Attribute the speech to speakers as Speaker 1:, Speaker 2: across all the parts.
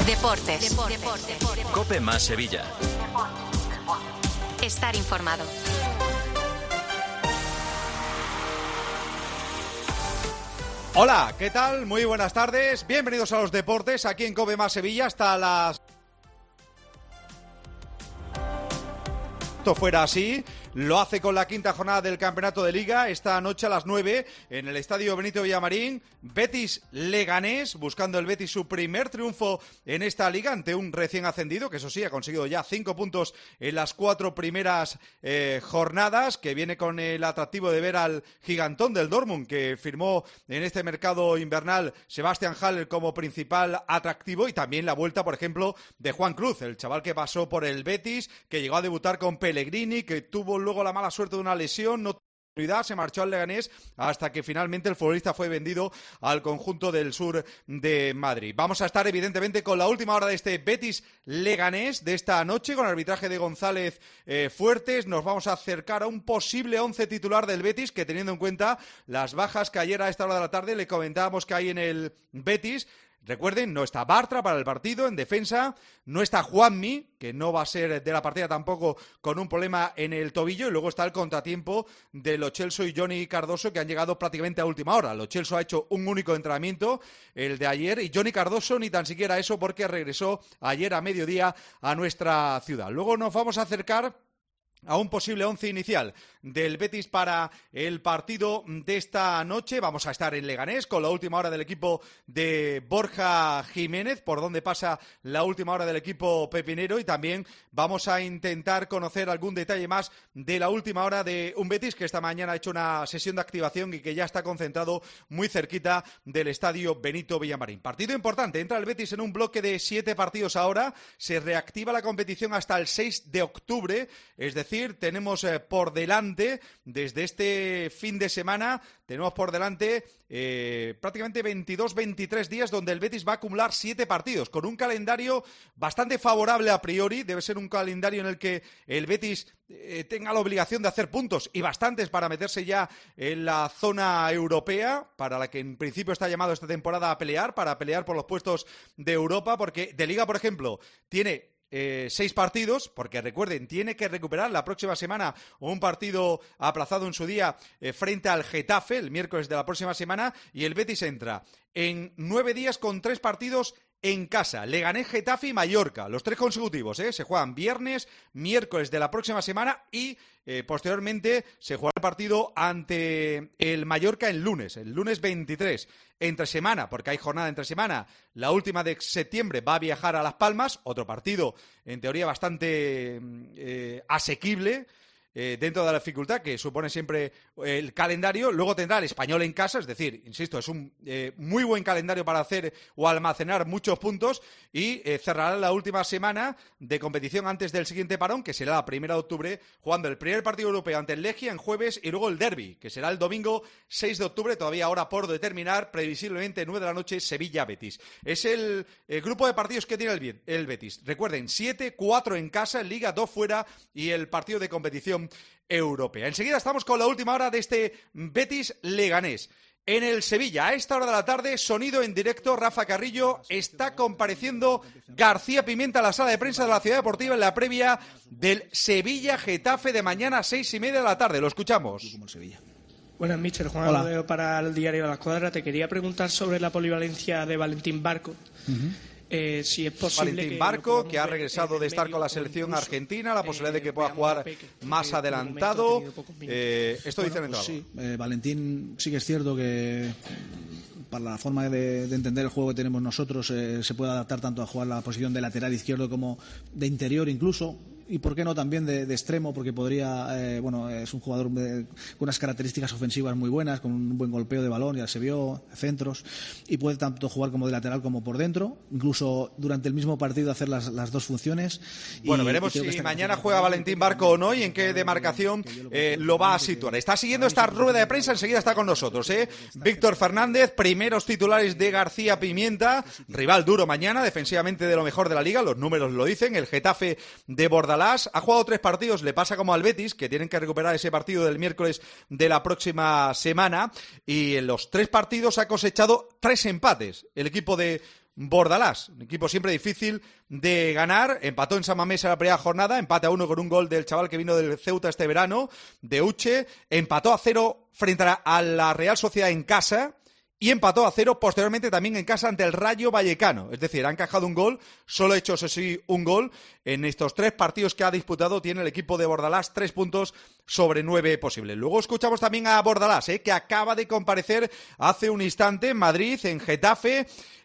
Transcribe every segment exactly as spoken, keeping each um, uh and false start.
Speaker 1: Deportes. Deportes.
Speaker 2: COPE más Sevilla.
Speaker 1: Estar informado.
Speaker 3: Hola, ¿qué tal? Muy buenas tardes. Bienvenidos a los deportes aquí en COPE más Sevilla hasta las... Esto fuera así, lo hace con la quinta jornada del campeonato de Liga, esta noche a las nueve en el estadio Benito Villamarín, Betis Leganés, buscando el Betis su primer triunfo en esta liga ante un recién ascendido, que eso sí, ha conseguido ya cinco puntos en las cuatro primeras eh, jornadas, que viene con el atractivo de ver al gigantón del Dortmund, que firmó en este mercado invernal Sebastian Haller como principal atractivo, y también la vuelta, por ejemplo, de Juan Cruz, el chaval que pasó por el Betis, que llegó a debutar con Pellegrini, que tuvo luego la mala suerte de una lesión, no se marchó al Leganés hasta que finalmente el futbolista fue vendido al conjunto del sur de Madrid. Vamos a estar evidentemente con la última hora de este Betis Leganés de esta noche, con el arbitraje de González eh, Fuertes. Nos vamos a acercar a un posible once titular del Betis, que teniendo en cuenta las bajas que ayer a esta hora de la tarde le comentábamos que hay en el Betis. Recuerden, no está Bartra para el partido en defensa, no está Juanmi, que no va a ser de la partida tampoco con un problema en el tobillo, y luego está el contratiempo de Lo Celso y Johnny Cardoso, que han llegado prácticamente a última hora. Lo Celso ha hecho un único entrenamiento, el de ayer, y Johnny Cardoso ni tan siquiera eso, porque regresó ayer a mediodía a nuestra ciudad. Luego nos vamos a acercar a un posible once inicial del Betis para el partido de esta noche. Vamos a estar en Leganés con la última hora del equipo de Borja Jiménez, por donde pasa la última hora del equipo pepinero, y también vamos a intentar conocer algún detalle más de la última hora de un Betis que esta mañana ha hecho una sesión de activación y que ya está concentrado muy cerquita del estadio Benito Villamarín. Partido importante, entra el Betis en un bloque de siete partidos ahora, se reactiva la competición hasta el seis de octubre, es decir, decir, tenemos eh, por delante, desde este fin de semana, tenemos por delante eh, prácticamente veintidós veintitrés días donde el Betis va a acumular siete partidos, con un calendario bastante favorable a priori. Debe ser un calendario en el que el Betis eh, tenga la obligación de hacer puntos, y bastantes, para meterse ya en la zona europea, para la que en principio está llamado esta temporada a pelear, para pelear por los puestos de Europa, porque de Liga, por ejemplo, tiene Eh, seis partidos, porque recuerden, tiene que recuperar la próxima semana un partido aplazado en su día eh, frente al Getafe el miércoles de la próxima semana, y el Betis entra en nueve días con tres partidos en casa: Leganés, Getafe y Mallorca, los tres consecutivos, ¿eh? Se juegan viernes, miércoles de la próxima semana, y eh, posteriormente se juega el partido ante el Mallorca el lunes, el lunes veintitrés. Entre semana, porque hay jornada entre semana, la última de septiembre va a viajar a Las Palmas, otro partido en teoría bastante eh, asequible, Eh, dentro de la dificultad que supone siempre el calendario. Luego tendrá el Español en casa, es decir, insisto, es un eh, muy buen calendario para hacer o almacenar muchos puntos, y eh, cerrará la última semana de competición antes del siguiente parón, que será la primera de octubre, jugando el primer partido europeo ante el Legia en jueves, y luego el derbi, que será el domingo seis de octubre, todavía ahora por determinar, previsiblemente nueve de la noche, Sevilla-Betis. Es el, el grupo de partidos que tiene el, el Betis. Recuerden, siete, cuatro en casa, en Liga, dos fuera, y el partido de competición europea. Enseguida estamos con la última hora de este Betis Leganés. En el Sevilla, a esta hora de la tarde, sonido en directo, Rafa Carrillo, está compareciendo García Pimienta a la sala de prensa de la Ciudad Deportiva en la previa del Sevilla-Getafe de mañana a seis y media de la tarde. Lo escuchamos.
Speaker 4: Buenas, míster. Juan Amadeo para el Diario de la Escuadra. Te quería preguntar sobre la polivalencia de Valentín Barco. Uh-huh. Eh, si es posible
Speaker 3: Valentín
Speaker 4: que
Speaker 3: Barco, que ha regresado de estar con la selección argentina, la posibilidad de que pueda jugar más adelantado. Eh, esto dice el entrenador.
Speaker 5: Sí, eh, Valentín sí que es cierto que para la forma de, de entender el juego que tenemos nosotros eh, se puede adaptar tanto a jugar la posición de lateral izquierdo como de interior incluso. Y por qué no también de, de extremo, porque podría, eh, bueno, es un jugador de, con unas características ofensivas muy buenas, con un buen golpeo de balón, ya se vio, centros, y puede tanto jugar como de lateral como por dentro, incluso durante el mismo partido hacer las, las dos funciones.
Speaker 3: Bueno,
Speaker 5: y,
Speaker 3: veremos
Speaker 5: y
Speaker 3: si mañana juega Valentín Barco o no, y en qué demarcación eh, lo va a situar. Está siguiendo esta rueda de prensa, enseguida está con nosotros, ¿eh? Víctor Fernández, primeros titulares de García Pimienta, rival duro mañana, defensivamente de lo mejor de la Liga, los números lo dicen, el Getafe de Bordalás. Ha jugado tres partidos, le pasa como al Betis, que tienen que recuperar ese partido del miércoles de la próxima semana, y en los tres partidos ha cosechado tres empates el equipo de Bordalás, un equipo siempre difícil de ganar. Empató en San Mamés en la primera jornada, empate a uno con un gol del chaval que vino del Ceuta este verano, de Uche, empató a cero frente a la Real Sociedad en casa y empató a cero posteriormente también en casa ante el Rayo Vallecano. Es decir, ha encajado un gol, solo ha hecho, eso sí, un gol. En estos tres partidos que ha disputado tiene el equipo de Bordalás tres puntos sobre nueve posibles. Luego escuchamos también a Bordalás, ¿eh? que acaba de comparecer hace un instante en Madrid, en Getafe.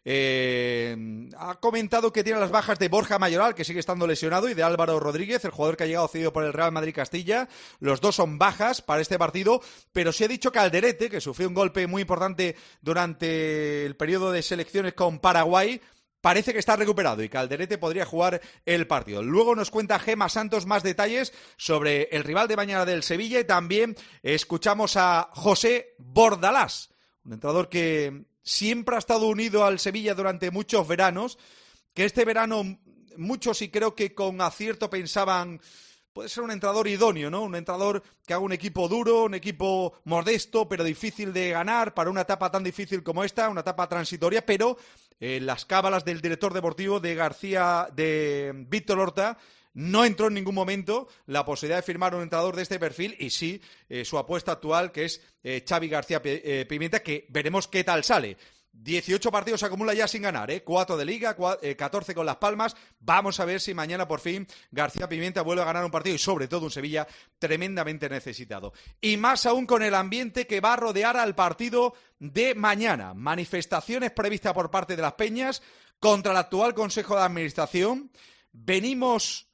Speaker 3: Eh, ha comentado que tiene las bajas de Borja Mayoral, que sigue estando lesionado, y de Álvaro Rodríguez, el jugador que ha llegado cedido por el Real Madrid Castilla. Los dos son bajas para este partido, pero sí ha dicho que Calderete, que sufrió un golpe muy importante durante el periodo de selecciones con Paraguay, parece que está recuperado y Calderete podría jugar el partido. Luego nos cuenta Gema Santos más detalles sobre el rival de mañana del Sevilla, y también escuchamos a José Bordalás, un entrenador que siempre ha estado unido al Sevilla durante muchos veranos, que este verano muchos, y creo que con acierto, pensaban puede ser un entrenador idóneo, ¿no? Un entrenador que haga un equipo duro, un equipo modesto, pero difícil de ganar para una etapa tan difícil como esta, una etapa transitoria, pero eh, las cábalas del director deportivo de García, de Víctor Horta, no entró en ningún momento la posibilidad de firmar un entrenador de este perfil, y sí eh, su apuesta actual, que es eh, Xavi García eh, Pimienta, que veremos qué tal sale. dieciocho partidos acumula ya sin ganar, ¿eh? cuatro de Liga, catorce con Las Palmas. Vamos a ver si mañana por fin García Pimienta vuelve a ganar un partido, y sobre todo un Sevilla tremendamente necesitado. Y más aún con el ambiente que va a rodear al partido de mañana. Manifestaciones previstas por parte de las Peñas contra el actual Consejo de Administración. Venimos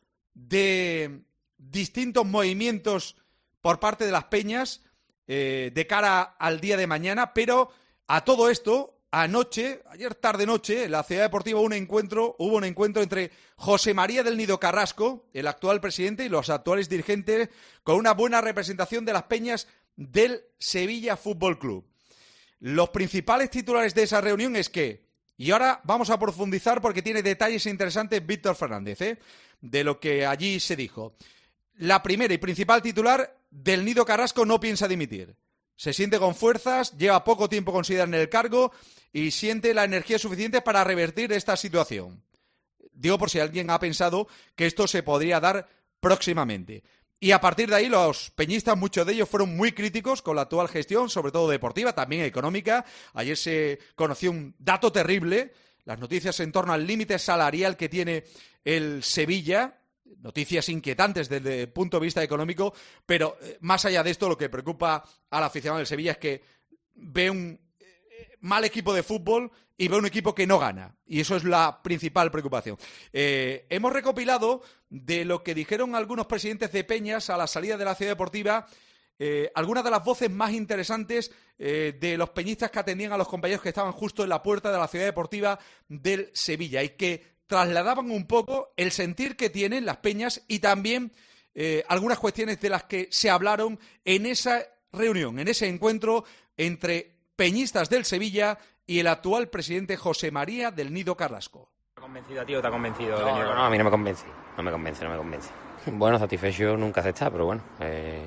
Speaker 3: de distintos movimientos por parte de las Peñas eh, de cara al día de mañana, pero a todo esto, anoche, ayer tarde-noche, en la Ciudad Deportiva un encuentro, hubo un encuentro entre José María del Nido Carrasco, el actual presidente, y los actuales dirigentes, con una buena representación de las Peñas del Sevilla Fútbol Club. Los principales titulares de esa reunión es que, y ahora vamos a profundizar porque tiene detalles interesantes Víctor Fernández, ¿eh? de lo que allí se dijo. La primera y principal titular, del Nido Carrasco no piensa dimitir. Se siente con fuerzas, lleva poco tiempo considerado en el cargo y siente la energía suficiente para revertir esta situación. Digo por si alguien ha pensado que esto se podría dar próximamente. Y a partir de ahí los peñistas, muchos de ellos fueron muy críticos con la actual gestión, sobre todo deportiva, también económica. Ayer se conoció un dato terrible, las noticias en torno al límite salarial que tiene el Sevilla, noticias inquietantes desde el punto de vista económico, pero eh, más allá de esto, lo que preocupa al aficionado del Sevilla es que ve un eh, mal equipo de fútbol y ve un equipo que no gana, y eso es la principal preocupación. Eh, hemos recopilado de lo que dijeron algunos presidentes de peñas a la salida de la Ciudad Deportiva, eh, algunas de las voces más interesantes eh, de los peñistas que atendían a los compañeros que estaban justo en la puerta de la Ciudad Deportiva del Sevilla, y que trasladaban un poco el sentir que tienen las peñas y también eh, algunas cuestiones de las que se hablaron en esa reunión, en ese encuentro entre peñistas del Sevilla y el actual presidente José María del Nido Carrasco.
Speaker 2: ¿Te ha convencido, tío? ¿Te ha convencido?
Speaker 6: No, no, no, a mí no me convence, no me convence, no me convence. Bueno, satisfecho nunca se está, pero bueno, eh,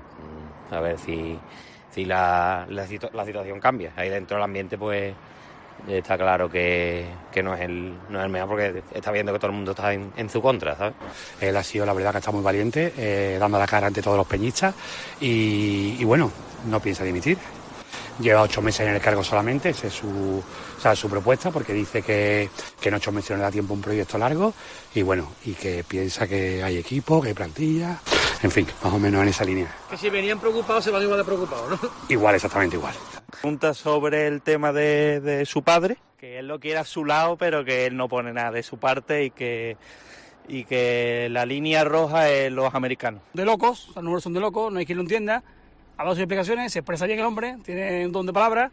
Speaker 6: a ver si, si la, la, situ- la situación cambia. Ahí dentro del ambiente, pues está claro que, que no es el no es el mejor, porque está viendo que todo el mundo está en, en su contra, ¿sabes?
Speaker 7: Él ha sido, la verdad, que está muy valiente, eh, dando la cara ante todos los peñistas y, y bueno, no piensa dimitir. Lleva ocho meses en el cargo solamente, esa es su, o sea, su propuesta, porque dice que, que en ocho meses no le da tiempo a un proyecto largo y bueno, y que piensa que hay equipo, que hay plantilla, en fin, más o menos en esa línea.
Speaker 8: Que si venían preocupados se van igual de preocupados, ¿no?
Speaker 7: Igual, exactamente igual.
Speaker 9: Pregunta sobre el tema de, de su padre, que él lo quiere a su lado, pero que él no pone nada de su parte y que, y que la línea roja es los americanos.
Speaker 8: De locos, los números son de locos, no hay quien lo entienda. Ha dado sus explicaciones, se expresa bien el hombre, tiene un don de palabra,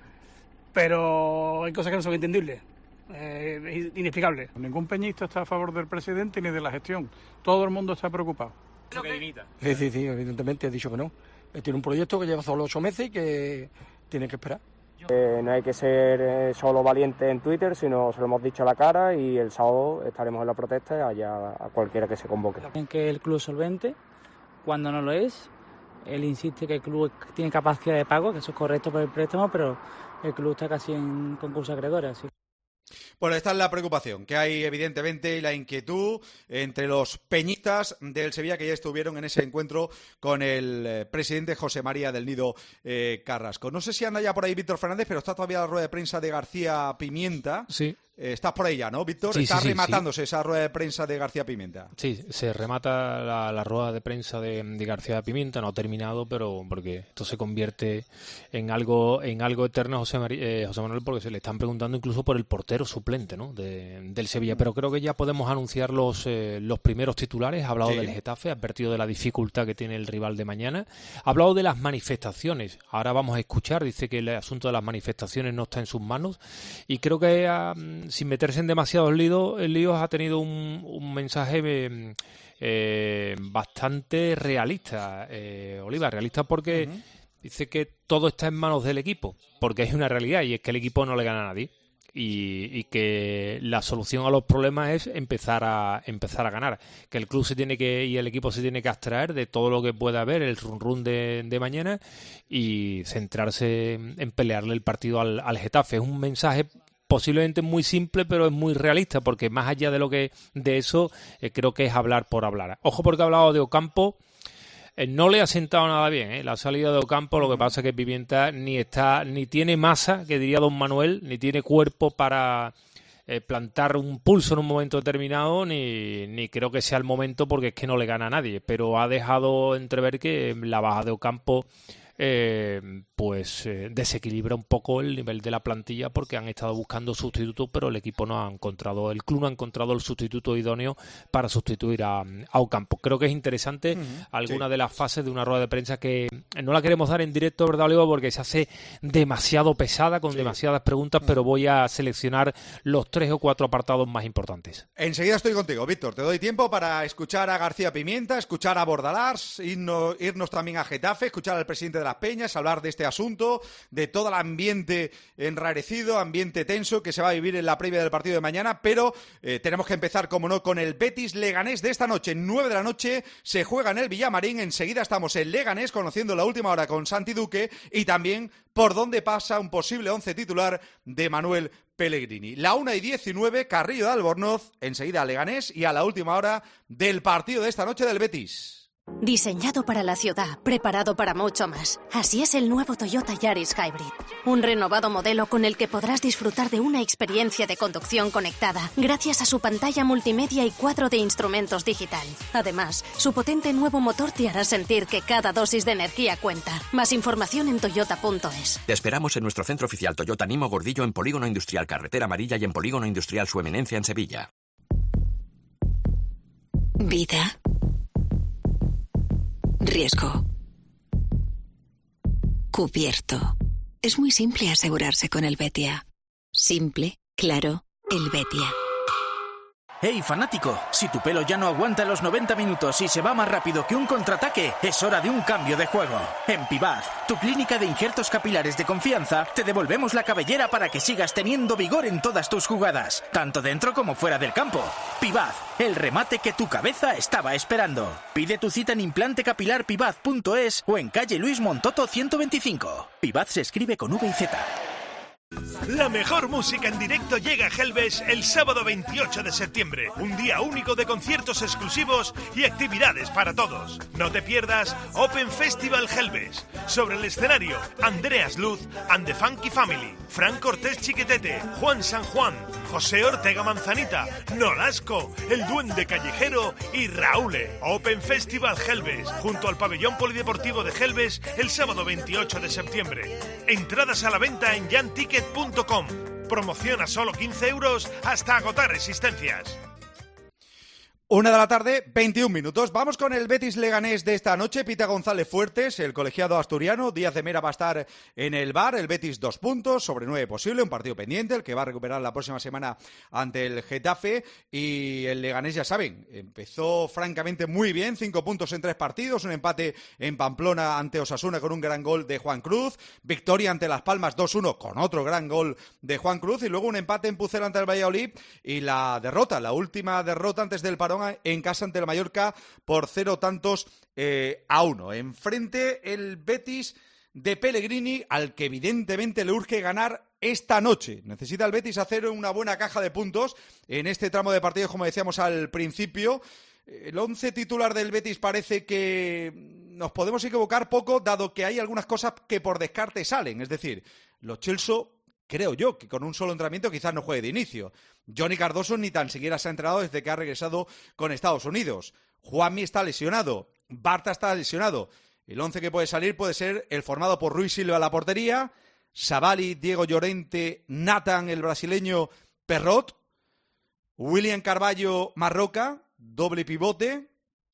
Speaker 8: pero hay cosas que no son entendibles, eh, inexplicables.
Speaker 10: Ningún peñista está a favor del presidente ni de la gestión. Todo el mundo está preocupado.
Speaker 8: Que dimita.
Speaker 11: Sí, sí, sí, evidentemente, he dicho que no. Él tiene un proyecto que lleva solo ocho meses y que tiene que esperar.
Speaker 2: Eh, no hay que ser eh, solo valiente en Twitter, sino se lo hemos dicho a la cara, y el sábado estaremos en la protesta allá a cualquiera que se convoque.
Speaker 12: En que el club es solvente, cuando no lo es. Él insiste que el club tiene capacidad de pago, que eso es correcto por el préstamo, pero el club está casi en concurso de acreedores. Así.
Speaker 3: Bueno, esta es la preocupación que hay, evidentemente, y la inquietud entre los peñistas del Sevilla que ya estuvieron en ese encuentro con el eh, presidente José María del Nido eh, Carrasco. No sé si anda ya por ahí Víctor Fernández, pero está todavía la rueda de prensa de García Pimienta.
Speaker 13: Sí.
Speaker 3: Eh, estás por ahí ya, ¿no, Víctor?
Speaker 13: Sí,
Speaker 3: está
Speaker 13: sí, sí,
Speaker 3: rematándose
Speaker 13: sí.
Speaker 3: esa rueda de prensa de García Pimienta.
Speaker 13: Sí, se remata la, la rueda de prensa de, de García Pimienta, no ha terminado, pero porque esto se convierte en algo en algo eterno a José, Mari, eh, José Manuel, porque se le están preguntando incluso por el portero suplente, ¿no?, de, del Sevilla. Pero creo que ya podemos anunciar los, eh, los primeros titulares. Ha hablado sí. del Getafe, ha advertido de la dificultad que tiene el rival de mañana. Ha hablado de las manifestaciones. Ahora vamos a escuchar, dice que el asunto de las manifestaciones no está en sus manos. Y creo que uh, sin meterse en demasiados líos, líos ha tenido un, un mensaje eh, eh, bastante realista, eh, Oliva, realista porque uh-huh. dice que todo está en manos del equipo, porque hay una realidad y es que el equipo no le gana a nadie y, y que la solución a los problemas es empezar a empezar a ganar, que el club se tiene que y el equipo se tiene que abstraer de todo lo que pueda haber, el run run de, de mañana y centrarse en pelearle el partido al, al Getafe. Es un mensaje posiblemente muy simple, pero es muy realista, porque más allá de lo que de eso, eh, creo que es hablar por hablar. Ojo, porque ha hablado de Ocampo, eh, no le ha sentado nada bien, ¿eh? La salida de Ocampo, lo que pasa es que Pimienta ni está, ni tiene masa, que diría don Manuel, ni tiene cuerpo para eh, plantar un pulso en un momento determinado, ni, ni creo que sea el momento, porque es que no le gana a nadie, pero ha dejado entrever que la baja de Ocampo Eh, pues eh, desequilibra un poco el nivel de la plantilla, porque han estado buscando sustitutos, pero el equipo no ha encontrado, el club no ha encontrado el sustituto idóneo para sustituir a, a Ocampo. Creo que es interesante uh-huh, alguna sí. de las fases de una rueda de prensa que no la queremos dar en directo, ¿verdad, Oliva? Porque se hace demasiado pesada, con sí. demasiadas preguntas, uh-huh. pero voy a seleccionar los tres o cuatro apartados más importantes.
Speaker 3: Enseguida estoy contigo, Víctor. Te doy tiempo para escuchar a García Pimienta, escuchar a Bordalás, irnos, irnos también a Getafe, escuchar al presidente de las Peñas, hablar de este asunto, de todo el ambiente enrarecido, ambiente tenso que se va a vivir en la previa del partido de mañana, pero eh, tenemos que empezar, como no, con el Betis Leganés de esta noche. nueve de la noche se juega en el Villamarín. Enseguida estamos en Leganés, conociendo la última hora con Santi Duque y también por dónde pasa un posible once titular de Manuel Pellegrini. La una y diecinueve, Carrillo de Albornoz, enseguida Leganés y a la última hora del partido de esta noche del Betis.
Speaker 14: Diseñado para la ciudad, preparado para mucho más. Así es el nuevo Toyota Yaris Hybrid. Un renovado modelo con el que podrás disfrutar de una experiencia de conducción conectada gracias a su pantalla multimedia y cuadro de instrumentos digital. Además, su potente nuevo motor te hará sentir que cada dosis de energía cuenta. Más información en toyota punto es.
Speaker 15: Te esperamos en nuestro centro oficial Toyota Nimo Gordillo en Polígono Industrial Carretera Amarilla y en Polígono Industrial Su Eminencia en Sevilla.
Speaker 16: Vida. Riesgo. Cubierto. Es muy simple asegurarse con el Betia. Simple, claro, el Betia.
Speaker 17: ¡Hey, fanático! Si tu pelo ya no aguanta los noventa minutos y se va más rápido que un contraataque, es hora de un cambio de juego. En Pibaz, tu clínica de injertos capilares de confianza, te devolvemos la cabellera para que sigas teniendo vigor en todas tus jugadas, tanto dentro como fuera del campo. Pibaz, el remate que tu cabeza estaba esperando. Pide tu cita en implante capilar pibaz punto es o en calle Luis Montoto ciento veinticinco. Pibaz se escribe con V y Z.
Speaker 18: La mejor música en directo llega a Helves el sábado veintiocho de septiembre, un día único de conciertos exclusivos y actividades para todos. No te pierdas Open Festival Helves. Sobre el escenario, Andreas Luz and the Funky Family, Fran Cortés Chiquetete, Juan San Juan, José Ortega Manzanita, Nolasco, El Duende Callejero y Raúl. Open Festival Helves, junto al pabellón polideportivo de Helves el sábado veintiocho de septiembre. Entradas a la venta en jan ticket punto com. Promoción a solo quince euros hasta agotar existencias.
Speaker 3: Una de la tarde, veintiún minutos. Vamos con el Betis Leganés de esta noche. Pita González Fuertes, el colegiado asturiano. Díaz de Mera va a estar en el bar. El Betis dos puntos, sobre nueve posible. Un partido pendiente, el que va a recuperar la próxima semana ante el Getafe. Y el Leganés, ya saben, empezó francamente muy bien. Cinco puntos en tres partidos. Un empate en Pamplona ante Osasuna con un gran gol de Juan Cruz. Victoria ante Las Palmas dos uno con otro gran gol de Juan Cruz. Y luego un empate en Pucela ante el Valladolid. Y la derrota, la última derrota antes del parón en casa ante el Mallorca por cero tantos eh, a uno. Enfrente el Betis de Pellegrini, al que evidentemente le urge ganar esta noche. Necesita el Betis hacer una buena caja de puntos en este tramo de partidos, como decíamos al principio. El once titular del Betis parece que nos podemos equivocar poco, dado que hay algunas cosas que por descarte salen. Es decir, Lo Celso, creo yo, que con un solo entrenamiento quizás no juegue de inicio. Johnny Cardoso ni tan siquiera se ha entrenado desde que ha regresado con Estados Unidos. Juanmi está lesionado. Bartra está lesionado. El once que puede salir puede ser el formado por Rui Silva a la portería, Savali, Diego Llorente, Nathan, el brasileño, Perrot, William Carvalho, Marroca, doble pivote,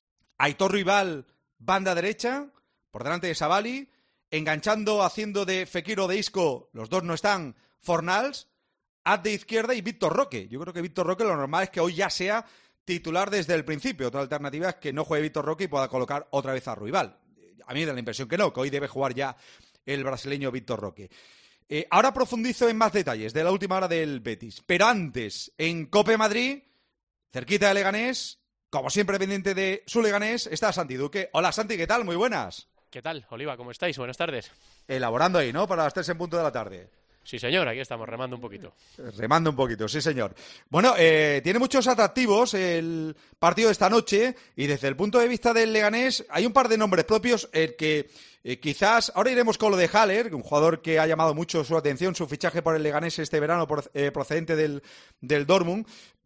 Speaker 3: Aitor Rival, banda derecha, por delante de Savali, enganchando, haciendo de Fekir o de Isco, los dos no están, Fornals, Ad de izquierda y Víctor Roque. Yo creo que Víctor Roque lo normal es que hoy ya sea titular desde el principio. Otra alternativa es que no juegue Víctor Roque y pueda colocar otra vez a Ruibal. A mí me da la impresión que no, que hoy debe jugar ya el brasileño Víctor Roque. Eh, ahora profundizo en más detalles de la última hora del Betis. Pero antes, en Cope Madrid, cerquita de Leganés, como siempre pendiente de su Leganés, está Santi Duque. Hola Santi, ¿qué tal? Muy buenas.
Speaker 19: ¿Qué tal, Oliva? ¿Cómo estáis? Buenas tardes.
Speaker 3: Elaborando ahí, ¿no? Para las tres en punto de la tarde.
Speaker 19: Sí, señor, aquí estamos, remando un poquito.
Speaker 3: Remando un poquito, sí, señor. Bueno, eh, tiene muchos atractivos el partido de esta noche y desde el punto de vista del Leganés hay un par de nombres propios el que eh, quizás, ahora iremos con lo de Haller, un jugador que ha llamado mucho su atención, su fichaje por el Leganés este verano por, eh, procedente del, del Dortmund,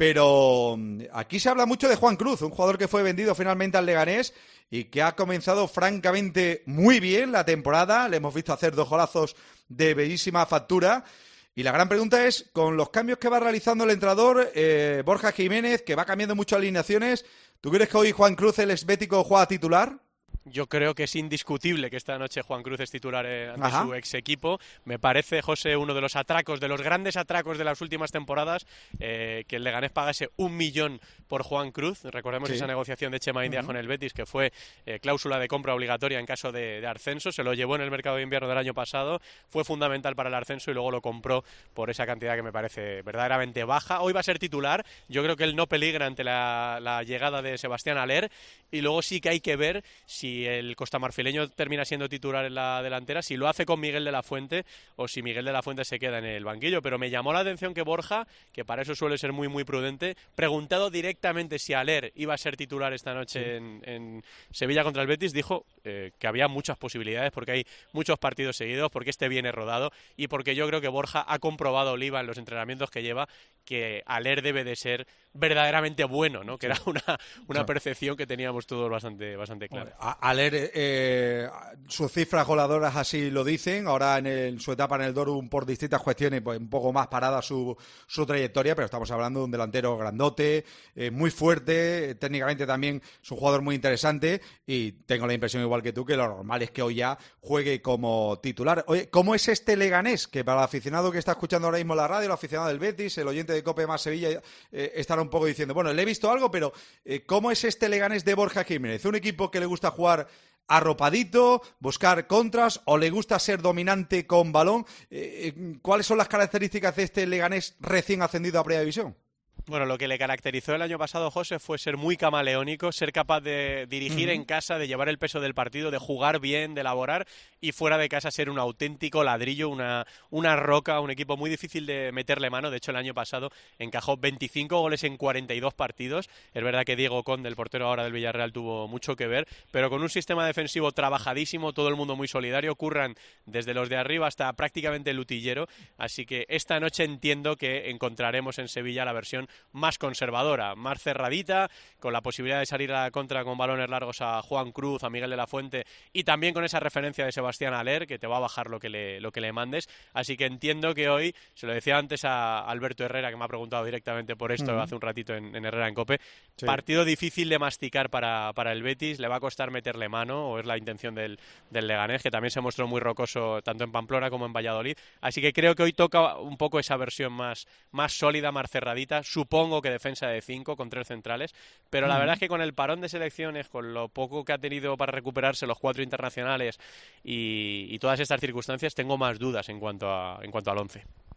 Speaker 3: pero aquí se habla mucho de Juan Cruz, un jugador que fue vendido finalmente al Leganés y que ha comenzado francamente muy bien la temporada. Le hemos visto hacer dos golazos de bellísima factura. Y la gran pregunta es, con los cambios que va realizando el entrenador, eh, Borja Jiménez, que va cambiando muchas alineaciones, ¿tú crees que hoy Juan Cruz, el esbético, juega titular?
Speaker 19: Yo creo que es indiscutible que esta noche Juan Cruz es titular eh, ante
Speaker 3: Ajá.
Speaker 19: su ex equipo. Me parece, José, uno de los atracos, de los grandes atracos de las últimas temporadas, eh, que el Leganés pagase un millón por Juan Cruz. Recordemos
Speaker 3: Sí.
Speaker 19: esa negociación de Chema India
Speaker 3: Ujú.
Speaker 19: con el Betis, que fue eh, cláusula de compra obligatoria en caso de, de ascenso. Se lo llevó en el mercado de invierno del año pasado, fue fundamental para el ascenso y luego lo compró por esa cantidad que me parece verdaderamente baja. Hoy va a ser titular. Yo creo que él no peligra ante la, la llegada de Sebastián Haller. Y luego sí que hay que ver si el costamarfileño termina siendo titular en la delantera, si lo hace con Miguel de la Fuente o si Miguel de la Fuente se queda en el banquillo. Pero me llamó la atención que Borja, que para eso suele ser muy muy prudente, preguntado directamente si Haller iba a ser titular esta noche sí. en, en Sevilla contra el Betis, dijo eh, que había muchas posibilidades porque hay muchos partidos seguidos, porque este viene rodado y porque yo creo que Borja ha comprobado, Oliva, en los entrenamientos que lleva, que Haller debe de ser verdaderamente bueno, ¿no? Que sí. era una, una sí. percepción que teníamos todos bastante, bastante clara.
Speaker 3: Haller, eh, sus cifras goladoras así lo dicen. Ahora en, el, en su etapa en el Dortmund, por distintas cuestiones, pues un poco más parada su, su trayectoria, pero estamos hablando de un delantero grandote, eh, muy fuerte, eh, técnicamente también es un jugador muy interesante y tengo la impresión, igual que tú, que lo normal es que hoy ya juegue como titular. Oye, ¿cómo es este Leganés? Que para el aficionado que está escuchando ahora mismo la radio, el aficionado del Betis, el oyente de Cope más Sevilla, eh, estará un poco diciendo, bueno, le he visto algo, pero eh, ¿cómo es este Leganés de Borja Jiménez? ¿Un equipo que le gusta jugar arropadito, buscar contras o le gusta ser dominante con balón? Eh, ¿Cuáles son las características de este Leganés recién ascendido a Primera División?
Speaker 19: Bueno, lo que le caracterizó el año pasado, José, fue ser muy camaleónico, ser capaz de dirigir uh-huh. en casa, de llevar el peso del partido, de jugar bien, de elaborar, y fuera de casa ser un auténtico ladrillo, una, una roca, un equipo muy difícil de meterle mano. De hecho, el año pasado encajó veinticinco goles en cuarenta y dos partidos. Es verdad que Diego Conde, el portero ahora del Villarreal, tuvo mucho que ver, pero con un sistema defensivo trabajadísimo, todo el mundo muy solidario, curran desde los de arriba hasta prácticamente el utillero. Así que esta noche entiendo que encontraremos en Sevilla la versión más conservadora, más cerradita, con la posibilidad de salir a la contra con balones largos a Juan Cruz, a Miguel de la Fuente y también con esa referencia de Sebastián Haller, que te va a bajar lo que le, lo que le mandes. Así que entiendo que hoy, se lo decía antes a Alberto Herrera, que me ha preguntado directamente por esto uh-huh. hace un ratito en, en Herrera en Cope, sí. partido difícil de masticar para, para el Betis, le va a costar meterle mano, o es la intención del, del Leganés, que también se mostró muy rocoso tanto en Pamplona como en Valladolid. Así que creo que hoy toca un poco esa versión más, más sólida, más cerradita. Supongo que defensa de cinco con tres centrales, pero la mm. verdad es que con el parón de selecciones, con lo poco que ha tenido para recuperarse los cuatro internacionales y, y todas estas circunstancias, tengo más dudas en cuanto a en cuanto al once.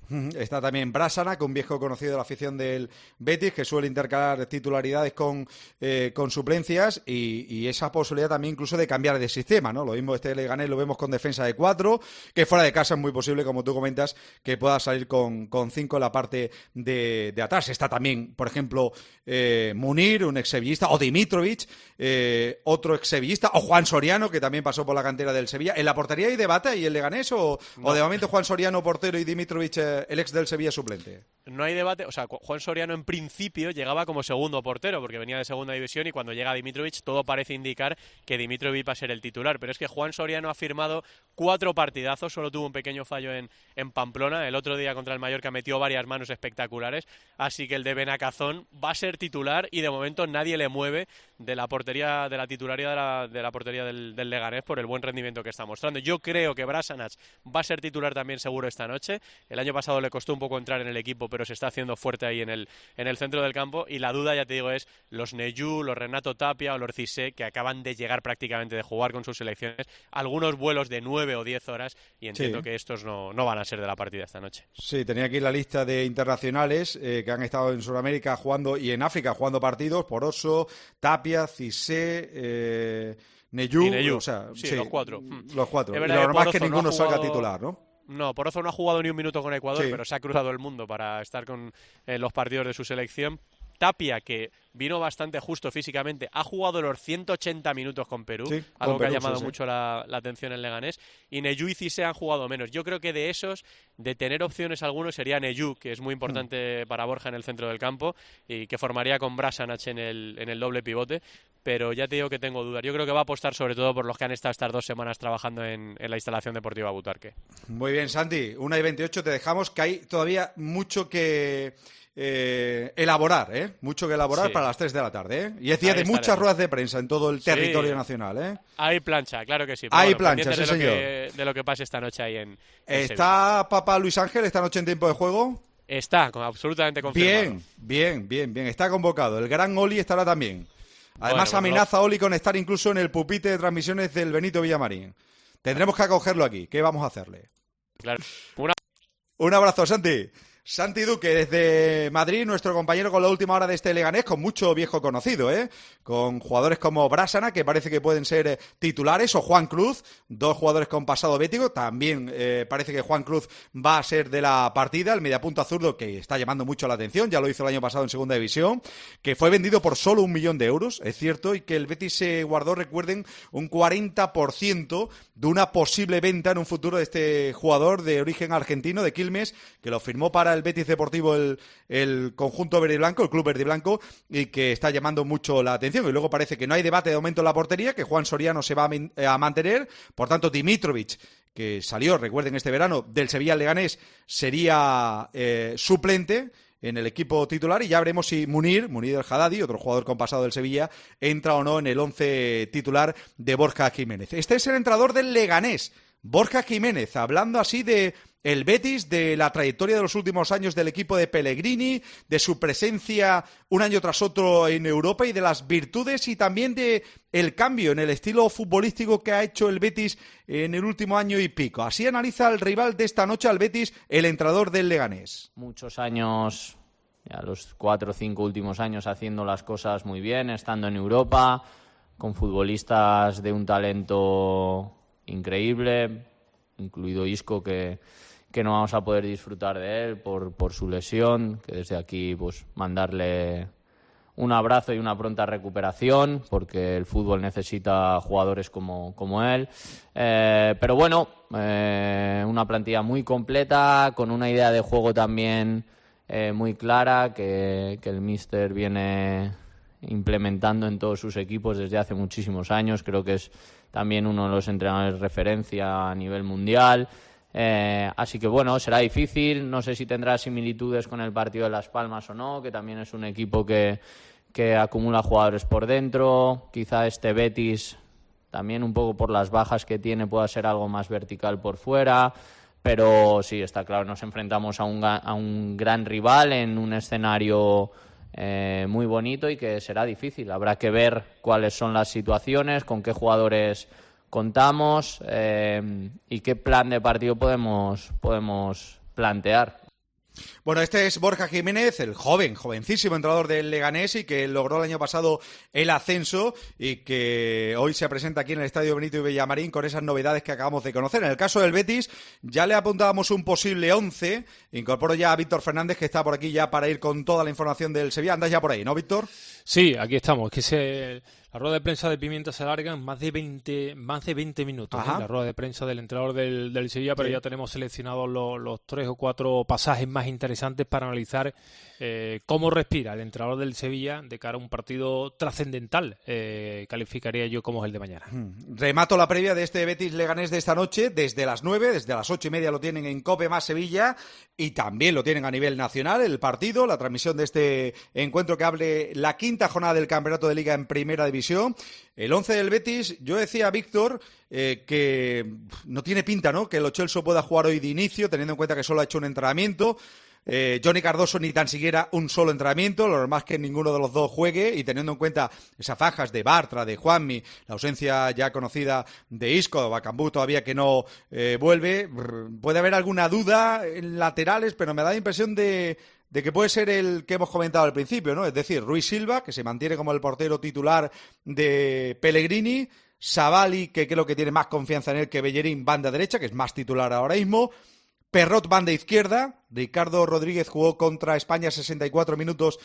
Speaker 3: Está también Brasana, un viejo conocido de la afición del Betis, que suele intercalar titularidades con, eh, con suplencias y, y esa posibilidad también incluso de cambiar de sistema, ¿no? Lo mismo este Leganés lo vemos con defensa de cuatro, que fuera de casa es muy posible, como tú comentas, que pueda salir con, con cinco en la parte de, de atrás. Está también, por ejemplo, eh, Munir, un ex-sevillista, o Dimitrovic, eh, otro ex-sevillista, o Juan Soriano, que también pasó por la cantera del Sevilla. ¿En la portería hay debate ahí el Leganés o, no. o de momento Juan Soriano portero y Dimitrovic eh, el ex del Sevilla suplente?
Speaker 19: No hay debate, o sea, Juan Soriano en principio llegaba como segundo portero porque venía de segunda división y cuando llega Dimitrovic todo parece indicar que Dimitrovic va a ser el titular, pero es que Juan Soriano ha firmado cuatro partidazos, solo tuvo un pequeño fallo en, en Pamplona, el otro día contra el Mallorca metió varias manos espectaculares, así que el de Benacazón va a ser titular y de momento nadie le mueve de la portería, de la titularidad de la, de la portería del, del Leganés por el buen rendimiento que está mostrando. Yo creo que Brasanac va a ser titular también seguro esta noche, el año pasado le costó un poco entrar en el equipo, pero se está haciendo fuerte ahí en el, en el centro del campo y la duda, ya te digo, es los Neyu, los Renato Tapia o los Cissé, que acaban de llegar prácticamente de jugar con sus selecciones, algunos vuelos de nueve o diez horas y entiendo sí. que estos no, no van a ser de la partida esta noche.
Speaker 3: Sí, tenía aquí la lista de internacionales eh, que han estado en Sudamérica jugando y en África jugando partidos, Poroso, Tapia, Cissé, eh, Neyu,
Speaker 19: Neyu,
Speaker 3: o sea,
Speaker 19: sí,
Speaker 3: sí,
Speaker 19: los cuatro.
Speaker 3: Los cuatro.
Speaker 19: Es
Speaker 3: Y
Speaker 19: verdad
Speaker 3: lo
Speaker 19: que
Speaker 3: normal es que
Speaker 19: Porozo
Speaker 3: ninguno
Speaker 19: no ha jugado...
Speaker 3: salga titular, ¿no?
Speaker 19: No, Porozo no ha jugado ni un minuto con Ecuador,
Speaker 3: Sí.
Speaker 19: pero se ha cruzado el mundo para estar con eh, los partidos de su selección. Tapia, que vino bastante justo físicamente, ha jugado los ciento ochenta minutos con Perú,
Speaker 3: Sí,
Speaker 19: algo
Speaker 3: con
Speaker 19: que
Speaker 3: Perú,
Speaker 19: ha llamado
Speaker 3: sí, sí.
Speaker 19: mucho la, la atención en Leganés, y Neyu y Cissé han jugado menos. Yo creo que de esos, de tener opciones algunos, sería Neyu, que es muy importante mm. para Borja en el centro del campo, y que formaría con Brasanac en el, en el doble pivote, pero ya te digo que tengo dudas. Yo creo que va a apostar sobre todo por los que han estado estas dos semanas trabajando en, en la instalación deportiva Butarque.
Speaker 3: Muy bien, Santi, una y veintiocho te dejamos, que hay todavía mucho que... Eh, elaborar, ¿eh? Mucho que elaborar sí. para las tres de la tarde, ¿eh? Y es día de muchas estaremos. ruedas de prensa en todo el territorio sí. nacional, ¿eh?
Speaker 19: Hay plancha, claro que sí. Pero
Speaker 3: hay
Speaker 19: bueno,
Speaker 3: plancha, sí,
Speaker 19: de
Speaker 3: señor.
Speaker 19: Lo que, de lo que pase esta noche ahí en, en
Speaker 3: ¿Está
Speaker 19: Sevilla.
Speaker 3: papá Luis Ángel esta noche en tiempo de juego?
Speaker 19: Está, absolutamente confirmado.
Speaker 3: Bien, bien, bien, bien. Está convocado. El gran Oli estará también. Además,
Speaker 19: bueno,
Speaker 3: amenaza
Speaker 19: no.
Speaker 3: Oli con estar incluso en el pupitre de transmisiones del Benito Villamarín. Tendremos que acogerlo aquí. ¿Qué vamos a hacerle?
Speaker 19: Claro. Una...
Speaker 3: Un abrazo, Santi. Santi Duque, desde Madrid, nuestro compañero con la última hora de este Leganés, con mucho viejo conocido, ¿eh? Con jugadores como Brasana, que parece que pueden ser eh, titulares, o Juan Cruz, dos jugadores con pasado bético. También eh, parece que Juan Cruz va a ser de la partida, el mediapunta zurdo, que está llamando mucho la atención, ya lo hizo el año pasado en Segunda División, que fue vendido por solo un millón de euros, es cierto, y que el Betis se guardó, recuerden, un cuarenta por ciento de una posible venta en un futuro de este jugador de origen argentino, de Quilmes, que lo firmó para el Betis Deportivo el, el conjunto verde y blanco, el club verde y blanco, y que está llamando mucho la atención. Y luego parece que no hay debate de momento en la portería, que Juan Soriano se va a, a mantener, por tanto Dimitrovic, que salió, recuerden, este verano del Sevilla al Leganés, sería eh, suplente en el equipo titular, y ya veremos si Munir, Munir el Haddadi, otro jugador con pasado del Sevilla, entra o no en el once titular de Borja Jiménez. Este es el entrenador del Leganés, Borja Jiménez, hablando así de el Betis, de la trayectoria de los últimos años del equipo de Pellegrini, de su presencia un año tras otro en Europa y de las virtudes y también de el cambio en el estilo futbolístico que ha hecho el Betis en el último año y pico. Así analiza el rival de esta noche al Betis, el entrenador del Leganés.
Speaker 20: Muchos años, ya los cuatro o cinco últimos años haciendo las cosas muy bien, estando en Europa, con futbolistas de un talento increíble, incluido Isco, que, que no vamos a poder disfrutar de él por, por su lesión, que desde aquí pues mandarle un abrazo y una pronta recuperación, porque el fútbol necesita jugadores como, como él. Eh, pero bueno, eh, una plantilla muy completa, con una idea de juego también eh, muy clara, que, que el míster viene implementando en todos sus equipos desde hace muchísimos años. Creo que es también uno de los entrenadores de referencia a nivel mundial. Eh, así que bueno, será difícil. No sé si tendrá similitudes con el partido de Las Palmas o no, que también es un equipo que, que acumula jugadores por dentro. Quizá este Betis, también un poco por las bajas que tiene, pueda ser algo más vertical por fuera. Pero sí, está claro, nos enfrentamos a un, a un gran rival en un escenario Eh, muy bonito y que será difícil. Habrá que ver cuáles son las situaciones, con qué jugadores contamos eh, y qué plan de partido podemos, podemos plantear.
Speaker 3: Bueno, este es Borja Jiménez, el joven, jovencísimo entrenador del Leganés y que logró el año pasado el ascenso y que hoy se presenta aquí en el Estadio Benito Villamarín con esas novedades que acabamos de conocer. En el caso del Betis, ya le apuntábamos un posible once. Incorporo ya a Víctor Fernández, que está por aquí ya para ir con toda la información del Sevilla. Andas ya por ahí, ¿no, Víctor?
Speaker 13: Sí, aquí estamos. Es que se, la rueda de prensa de Pimienta se alarga en más de veinte, más de veinte minutos. ¿eh? La rueda de prensa del entrenador del, del Sevilla, pero sí. Ya tenemos seleccionados los, los tres o cuatro pasajes más interesantes para analizar eh, cómo respira el entrenador del Sevilla de cara a un partido trascendental, eh, calificaría yo como es el de mañana.
Speaker 3: Remato la previa de este Betis Leganés de esta noche, desde las nueve, desde las ocho y media lo tienen en COPE más Sevilla y también lo tienen a nivel nacional, el partido, la transmisión de este encuentro que hable la quinta jornada del Campeonato de Liga en Primera División. El once del Betis, yo decía, Víctor, eh, que no tiene pinta, ¿no?, que Lo Celso pueda jugar hoy de inicio, teniendo en cuenta que solo ha hecho un entrenamiento. Eh, Johnny Cardoso ni tan siquiera un solo entrenamiento, lo normal es que ninguno de los dos juegue, y teniendo en cuenta esas fajas de Bartra, de Juanmi, la ausencia ya conocida de Isco, Bacambú todavía que no eh, vuelve, puede haber alguna duda en laterales, pero me da la impresión de, de que puede ser el que hemos comentado al principio, ¿no? Es decir, Ruiz Silva, que se mantiene como el portero titular de Pellegrini, Savali, que creo que tiene más confianza en él que Bellerín, banda derecha, que es más titular ahora mismo, Perrot, banda izquierda. Ricardo Rodríguez jugó contra España sesenta y cuatro minutos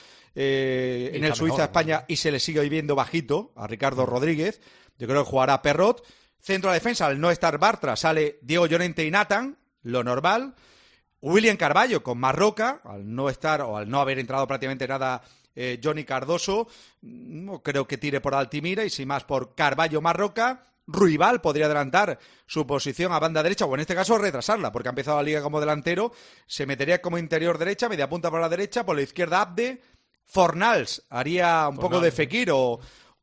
Speaker 3: eh, en el Suiza-España, ¿no? Y se le sigue viendo bajito a Ricardo Rodríguez. Yo creo que jugará Perrot. Centro de defensa, al no estar Bartra, sale Diego Llorente y Nathan, lo normal. William Carballo con Marroca, al no estar o al no haber entrado prácticamente nada eh, Johnny Cardoso, no creo que tire por Altimira y sin más por Carballo Marroca. Ruibal podría adelantar su posición a banda derecha, o en este caso retrasarla, porque ha empezado la liga como delantero, se metería como interior derecha, media punta por la derecha, por la izquierda Abde, Fornals haría un Fornals. poco de Fekir o,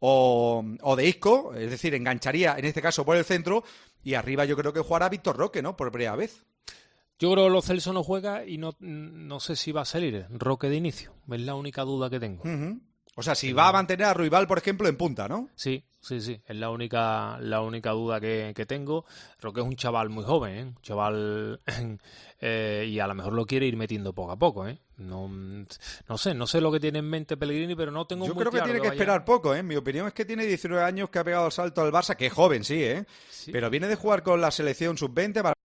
Speaker 3: o, o de Isco, es decir, engancharía en este caso por el centro, y arriba yo creo que jugará Víctor Roque, ¿no?, por primera vez.
Speaker 13: Yo creo que Lo Celso no juega y no, no sé si va a salir Roque de inicio, es la única duda que tengo.
Speaker 3: Uh-huh. O sea, si va a mantener a Ruibal, por ejemplo, en punta, ¿no?
Speaker 13: Sí, sí, sí. Es la única la única duda que, que tengo. Roque es un chaval muy joven, ¿eh? Un chaval... eh, y a lo mejor lo quiere ir metiendo poco a poco, ¿eh? No, no sé, no sé lo que tiene en mente Pellegrini, pero no tengo
Speaker 3: Yo
Speaker 13: muy
Speaker 3: creo
Speaker 13: claro
Speaker 3: que tiene
Speaker 13: que
Speaker 3: que
Speaker 13: vaya...
Speaker 3: esperar poco, ¿eh? Mi opinión es que tiene diecinueve años, que ha pegado el salto al Barça, que es joven, sí, ¿eh? Sí. Pero viene de jugar con la selección sub veinte para...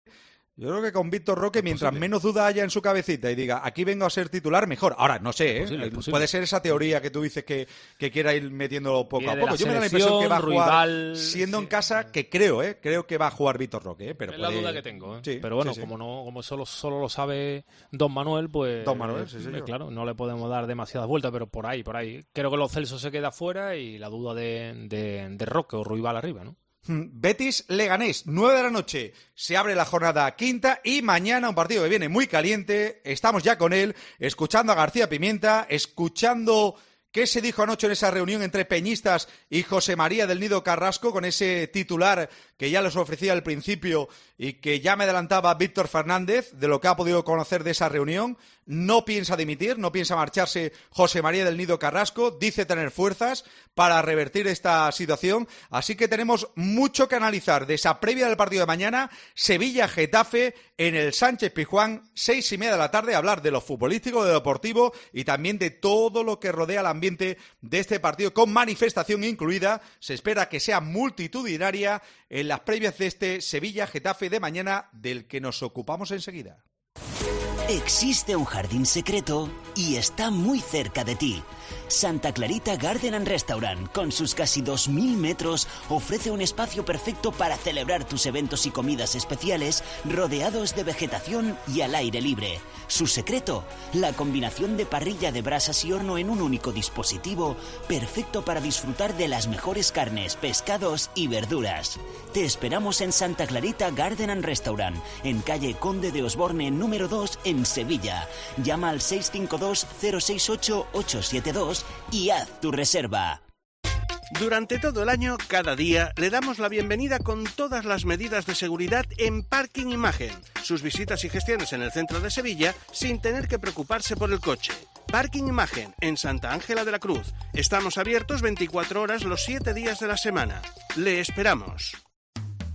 Speaker 3: Yo creo que con Víctor Roque, mientras menos duda haya en su cabecita y diga, aquí vengo a ser titular, mejor. Ahora, no sé, ¿eh? Posible, puede ser esa teoría que tú dices que, que quiera ir metiéndolo poco a poco. Yo me da la impresión que va a jugar Ruibal, siendo sí, en casa, que creo, ¿eh? Creo que va a jugar Víctor Roque, ¿eh? Pero
Speaker 13: es
Speaker 3: puede...
Speaker 13: la duda que tengo, ¿eh?
Speaker 3: Sí,
Speaker 13: pero bueno,
Speaker 3: sí, sí.
Speaker 13: como no como solo solo lo sabe Don Manuel, pues...
Speaker 3: Don Manuel, sí, sí.
Speaker 13: Eh, claro, no le podemos dar demasiadas vueltas, pero por ahí, por ahí. Creo que Lo Celso se queda fuera y la duda de, de, de Roque o Ruibal arriba, ¿no?
Speaker 3: Betis Leganés, nueve de la noche, se abre la jornada quinta y mañana un partido que viene muy caliente, estamos ya con él, escuchando a García Pimienta, escuchando qué se dijo anoche en esa reunión entre peñistas y José María del Nido Carrasco, con ese titular que ya les ofrecía al principio y que ya me adelantaba Víctor Fernández de lo que ha podido conocer de esa reunión. No piensa dimitir, no piensa marcharse José María del Nido Carrasco, dice tener fuerzas para revertir esta situación, así que tenemos mucho que analizar de esa previa del partido de mañana, Sevilla-Getafe en el Sánchez Pizjuán, seis y media de la tarde, hablar de lo futbolístico, de lo deportivo y también de todo lo que rodea el ambiente de este partido, con manifestación incluida. Se espera que sea multitudinaria en las previas de este Sevilla-Getafe de mañana, del que nos ocupamos enseguida.
Speaker 21: Existe un jardín secreto y está muy cerca de ti. Santa Clarita Garden and Restaurant, con sus casi dos mil metros, ofrece un espacio perfecto para celebrar tus eventos y comidas especiales, rodeados de vegetación y al aire libre. Su secreto, la combinación de parrilla de brasas y horno en un único dispositivo, perfecto para disfrutar de las mejores carnes, pescados y verduras. Te esperamos en Santa Clarita Garden and Restaurant, en calle Conde de Osborne número dos, en Sevilla. Llama al seis cinco dos, cero seis ocho, ocho siete dos y haz tu reserva.
Speaker 22: Durante todo el año, cada día, le damos la bienvenida con todas las medidas de seguridad en Parking Imagen. Sus visitas y gestiones en el centro de Sevilla sin tener que preocuparse por el coche. Parking Imagen, en Santa Ángela de la Cruz. Estamos abiertos veinticuatro horas los siete días de la semana. Le esperamos.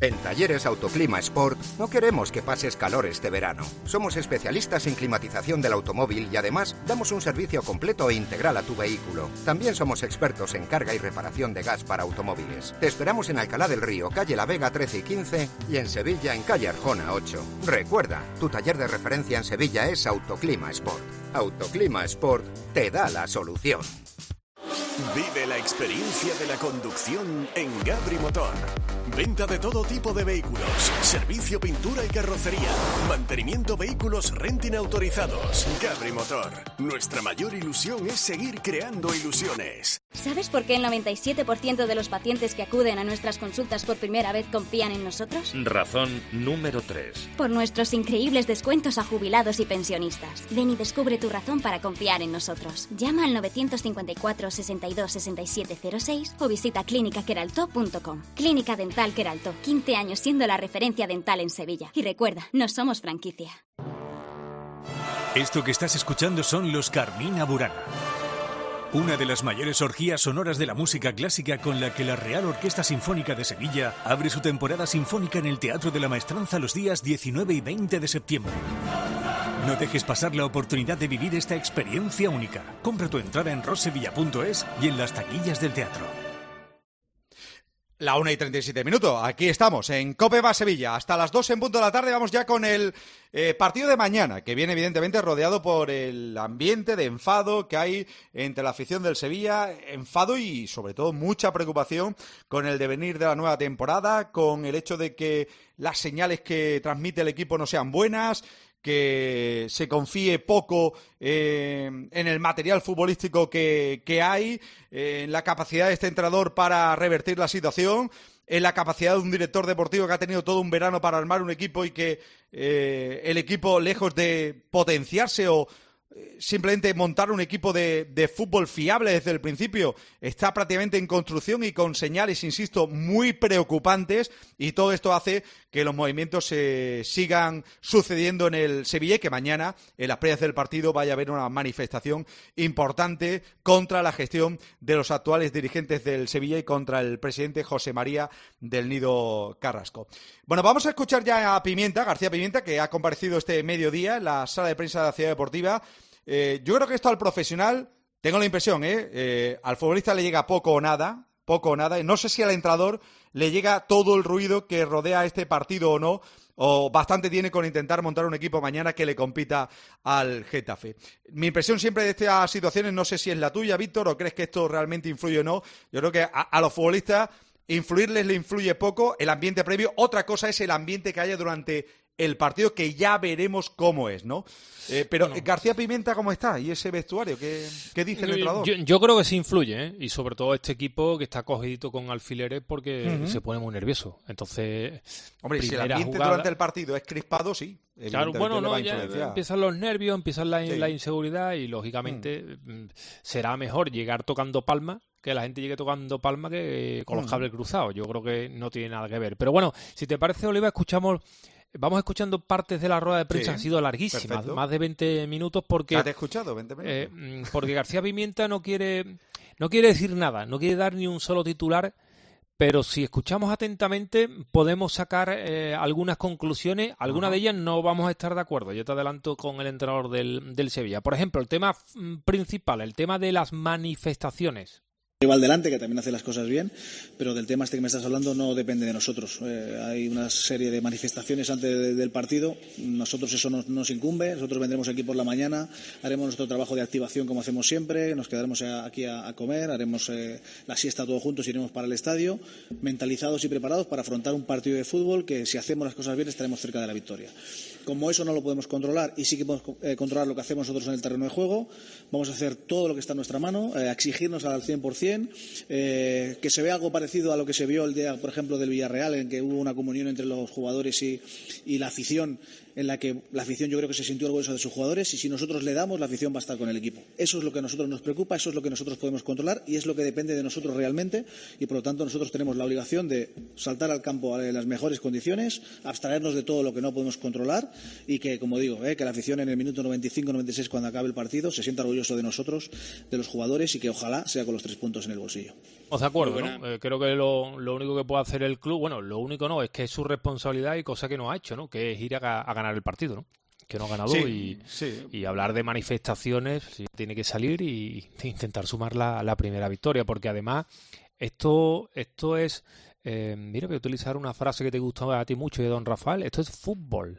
Speaker 1: En Talleres Autoclima Sport no queremos que pases calor este verano. Somos especialistas en climatización del automóvil y además damos un servicio completo e integral a tu vehículo. También somos expertos en carga y reparación de gas para automóviles. Te esperamos en Alcalá del Río, calle La Vega trece y quince y en Sevilla en calle Arjona ocho. Recuerda, tu taller de referencia en Sevilla es Autoclima Sport. Autoclima Sport te da la solución.
Speaker 4: Vive la experiencia de la conducción en Gabri Motor. Venta de todo tipo de vehículos, servicio, pintura y carrocería, mantenimiento, vehículos renting autorizados. Gabri Motor. Nuestra mayor ilusión es seguir creando ilusiones.
Speaker 23: ¿Sabes por qué el noventa y siete por ciento de los pacientes que acuden a nuestras consultas por primera vez confían en nosotros?
Speaker 4: Razón número tres.
Speaker 23: Por nuestros increíbles descuentos a jubilados y pensionistas. Ven y descubre tu razón para confiar en nosotros. Llama al novecientos cincuenta y cuatro, sesenta y dos, sesenta y siete cero seis o visita clínica queralto punto com. Clínica Dental Queralto, quince años siendo la referencia dental en Sevilla. Y recuerda, no somos franquicia.
Speaker 24: Esto que estás escuchando son los Carmina Burana. Una de las mayores orgías sonoras de la música clásica con la que la Real Orquesta Sinfónica de Sevilla abre su temporada sinfónica en el Teatro de la Maestranza los días diecinueve y veinte de septiembre. No dejes pasar la oportunidad de vivir esta experiencia única. Compra tu entrada en rosevilla punto es y en las taquillas del teatro.
Speaker 3: La una y treinta y siete minutos, aquí estamos en COPE más Sevilla, hasta las dos en punto de la tarde. Vamos ya con el eh, partido de mañana, que viene evidentemente rodeado por el ambiente de enfado que hay entre la afición del Sevilla, enfado y sobre todo mucha preocupación con el devenir de la nueva temporada, con el hecho de que las señales que transmite el equipo no sean buenas, que se confíe poco eh, en el material futbolístico que, que hay, eh, en la capacidad de este entrenador para revertir la situación, en la capacidad de un director deportivo que ha tenido todo un verano para armar un equipo y que eh, el equipo, lejos de potenciarse o simplemente montar un equipo de, de fútbol fiable desde el principio, está prácticamente en construcción y con señales, insisto, muy preocupantes, y todo esto hace que los movimientos se eh, sigan sucediendo en el Sevilla y que mañana, en las previas del partido, vaya a haber una manifestación importante contra la gestión de los actuales dirigentes del Sevilla y contra el presidente José María del Nido Carrasco. Bueno, vamos a escuchar ya a Pimienta, García Pimienta, que ha comparecido este mediodía en la sala de prensa de la Ciudad Deportiva. Eh, yo creo que esto al profesional, tengo la impresión, ¿eh? Eh, al futbolista le llega poco o nada, poco o nada, y no sé si al entrenador le llega todo el ruido que rodea este partido o no, o bastante tiene con intentar montar un equipo mañana que le compita al Getafe. Mi impresión siempre de estas situaciones, no sé si es la tuya, Víctor, o crees que esto realmente influye o no. Yo creo que a, a los futbolistas influirles le influye poco el ambiente previo. Otra cosa es el ambiente que haya durante el partido, que ya veremos cómo es, ¿no? Eh, pero bueno, García Pimienta, ¿cómo está? ¿Y ese vestuario? ¿Qué, qué dice el entrenador?
Speaker 13: Yo, yo creo que sí influye, ¿eh? Y sobre todo este equipo que está cogidito con alfileres porque uh-huh. se pone muy nervioso. Entonces,
Speaker 3: hombre, si el ambiente jugada... durante el partido es crispado, sí.
Speaker 13: Claro, bueno, no, ya empiezan los nervios, empiezan la, sí. la inseguridad y, lógicamente, uh-huh. será mejor llegar tocando palma, que la gente llegue tocando palma que con los cables uh-huh. cruzados. Yo creo que no tiene nada que ver. Pero bueno, si te parece, Oliva, escuchamos... Vamos escuchando partes de la rueda de prensa, sí, han sido larguísimas, perfecto. Más de veinte minutos porque...
Speaker 3: ¿Has escuchado veinte minutos?
Speaker 13: Eh, porque García Pimienta no quiere, no quiere decir nada, no quiere dar ni un solo titular, pero si escuchamos atentamente podemos sacar eh, algunas conclusiones, algunas uh-huh. de ellas no vamos a estar de acuerdo. Yo te adelanto con el entrenador del, del Sevilla. Por ejemplo, el tema principal, el tema de las manifestaciones.
Speaker 5: Rival delante, que también hace las cosas bien, pero del tema este que me estás hablando no depende de nosotros. Eh, hay una serie de manifestaciones antes de, del partido, nosotros eso nos, nos incumbe, nosotros vendremos aquí por la mañana, haremos nuestro trabajo de activación como hacemos siempre, nos quedaremos a, aquí a, a comer, haremos eh, la siesta todos juntos, iremos para el estadio, mentalizados y preparados para afrontar un partido de fútbol que, si hacemos las cosas bien, estaremos cerca de la victoria. Como eso no lo podemos controlar y sí que podemos eh, controlar lo que hacemos nosotros en el terreno de juego, vamos a hacer todo lo que está en nuestra mano, eh, a exigirnos al cien por ciento, eh, que se vea algo parecido a lo que se vio el día, por ejemplo, del Villarreal, en que hubo una comunión entre los jugadores y, y la afición, en la que la afición yo creo que se sintió orgullosa de sus jugadores, y si nosotros le damos, la afición va a estar con el equipo. Eso es lo que a nosotros nos preocupa, eso es lo que nosotros podemos controlar y es lo que depende de nosotros realmente, y por lo tanto nosotros tenemos la obligación de saltar al campo en las mejores condiciones, abstraernos de todo lo que no podemos controlar y que, como digo, eh, que la afición en el minuto noventa y cinco noventa y seis, cuando acabe el partido, se sienta orgulloso de nosotros, de los jugadores, y que ojalá sea con los tres puntos en el bolsillo.
Speaker 13: de acuerdo, ¿no? Eh, creo que lo, lo único que puede hacer el club, bueno, lo único no, es que es su responsabilidad y cosa que no ha hecho, ¿no? Que es ir a, a ganar el partido, ¿no? Que no ha ganado
Speaker 3: sí,
Speaker 13: y,
Speaker 3: sí.
Speaker 13: y hablar de manifestaciones, sí, tiene que salir y, y intentar sumar la, la primera victoria, porque además esto, esto es, eh, mira, voy a utilizar una frase que te gustó a ti mucho de don Rafael, esto es fútbol,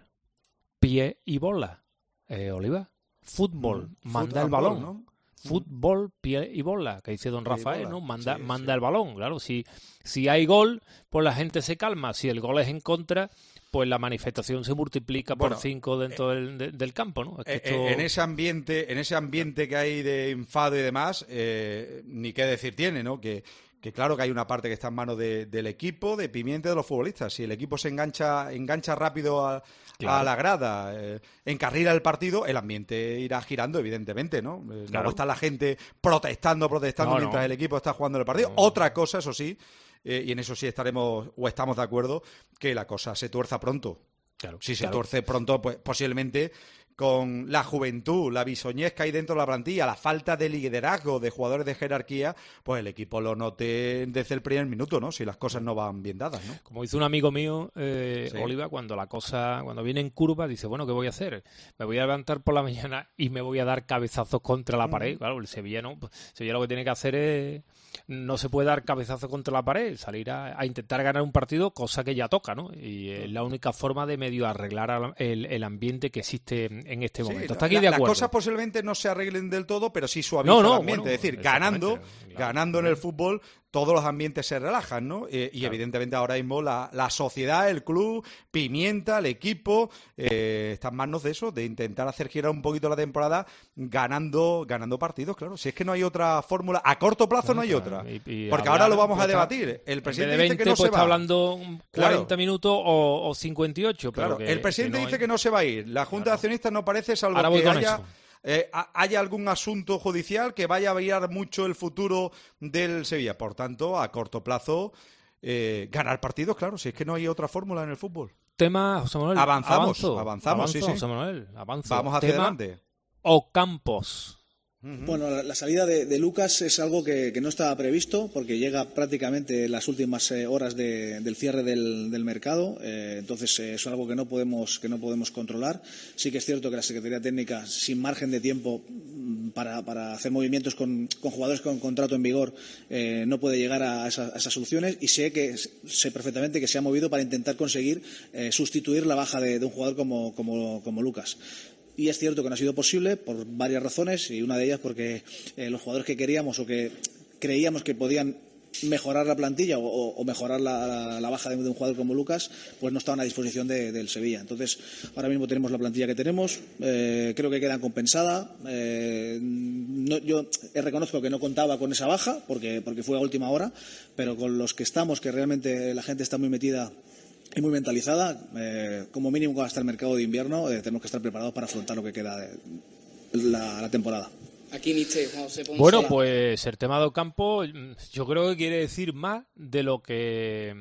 Speaker 13: pie y bola, eh, Oliva, fútbol, mm, manda el balón, ¿no? Fútbol, pie y bola, que dice don Rafael, ¿no? Manda, sí, manda sí. el balón, claro. Si, si hay gol, pues la gente se calma. Si el gol es en contra, pues la manifestación se multiplica por bueno, cinco dentro eh, del, de, del campo, ¿no? Es que esto...
Speaker 3: En ese ambiente, en ese ambiente que hay de enfado y demás, eh, ni qué decir tiene, ¿no? Que que claro que hay una parte que está en manos de, del equipo, de Pimienta y de los futbolistas. Si el equipo se engancha engancha rápido a, claro. a la grada, eh, encarrila el partido, el ambiente irá girando, evidentemente, ¿no? Eh, claro. No está la gente protestando, protestando no, mientras no. el equipo está jugando el partido. No. Otra cosa, eso sí, eh, y en eso sí estaremos o estamos de acuerdo, que la cosa se tuerza pronto.
Speaker 13: Claro,
Speaker 3: si se
Speaker 13: claro.
Speaker 3: tuerce pronto, pues posiblemente con la juventud, la bisoñez que hay dentro de la plantilla, la falta de liderazgo de jugadores de jerarquía, pues el equipo lo note desde el primer minuto, ¿no? Si las cosas no van bien dadas, ¿no?
Speaker 13: Como dice un amigo mío, eh, sí. Oliva, cuando la cosa, cuando viene en curva, dice, bueno, ¿qué voy a hacer? Me voy a levantar por la mañana y me voy a dar cabezazos contra la pared. Claro, el Sevilla no, pues, Sevilla lo que tiene que hacer es, no se puede dar cabezazos contra la pared, salir a, a intentar ganar un partido, cosa que ya toca, ¿no? Y es la única forma de medio arreglar el, el ambiente que existe en este momento.
Speaker 3: Sí,
Speaker 13: Está aquí
Speaker 3: la,
Speaker 13: de acuerdo.
Speaker 3: Las cosas posiblemente no se arreglen del todo, pero sí suavizan
Speaker 13: no, no,
Speaker 3: el ambiente.
Speaker 13: Bueno,
Speaker 3: es decir, ganando, claro, ganando en el fútbol, todos los ambientes se relajan, ¿no? Eh, y claro. evidentemente ahora mismo la, la sociedad, el club, Pimienta, el equipo, eh, están en manos de eso, de intentar hacer girar un poquito la temporada ganando ganando partidos, claro. Si es que no hay otra fórmula, a corto plazo no hay otra. Y, y porque hablar, ahora lo vamos a debatir. El presidente
Speaker 13: veinte,
Speaker 3: dice que no
Speaker 13: pues
Speaker 3: se
Speaker 13: está
Speaker 3: va.
Speaker 13: hablando cuarenta
Speaker 3: claro.
Speaker 13: minutos o, o cincuenta y ocho. Pero
Speaker 3: claro.
Speaker 13: que,
Speaker 3: el presidente
Speaker 13: que no
Speaker 3: dice
Speaker 13: hay...
Speaker 3: que no se va a ir. La Junta claro. de Accionistas no parece, salvo
Speaker 13: ahora
Speaker 3: que haya...
Speaker 13: Eso.
Speaker 3: Eh, haya algún asunto judicial que vaya a variar mucho el futuro del Sevilla. Por tanto, a corto plazo, eh, ganar partidos, claro, si es que no hay otra fórmula en el fútbol.
Speaker 13: Tema, José Manuel.
Speaker 3: Avanzamos,
Speaker 13: avanzo,
Speaker 3: avanzamos,
Speaker 13: avanzo,
Speaker 3: sí, sí.
Speaker 13: José Manuel, avanzo.
Speaker 3: Vamos hacia
Speaker 13: Tema
Speaker 3: adelante.
Speaker 13: Ocampos.
Speaker 5: Bueno, la, la salida de, de Lucas es algo que, que no estaba previsto porque llega prácticamente en las últimas eh, horas de, del cierre del, del mercado, eh, entonces eh, es algo que no podemos que no podemos controlar. Sí que es cierto que la Secretaría Técnica, sin margen de tiempo para, para hacer movimientos con, con jugadores con contrato en vigor, eh, no puede llegar a, esa, a esas soluciones y sé que sé perfectamente que se ha movido para intentar conseguir eh, sustituir la baja de, de un jugador como, como, como Lucas. Y es cierto que no ha sido posible por varias razones y una de ellas porque eh, los jugadores que queríamos o que creíamos que podían mejorar la plantilla o, o mejorar la, la, la baja de, de un jugador como Lucas pues no estaban a disposición de, del Sevilla. Entonces ahora mismo tenemos la plantilla que tenemos, eh, creo que quedan compensada. Eh, no, yo reconozco que no contaba con esa baja porque, porque fue a última hora, pero con los que estamos, que realmente la gente está muy metida y muy mentalizada, eh, como mínimo hasta el mercado de invierno eh, tenemos que estar preparados para afrontar lo que queda de la, la temporada.
Speaker 6: Aquí mister José Ponce.
Speaker 13: Bueno, pues el tema de Ocampo yo creo que quiere decir más de lo que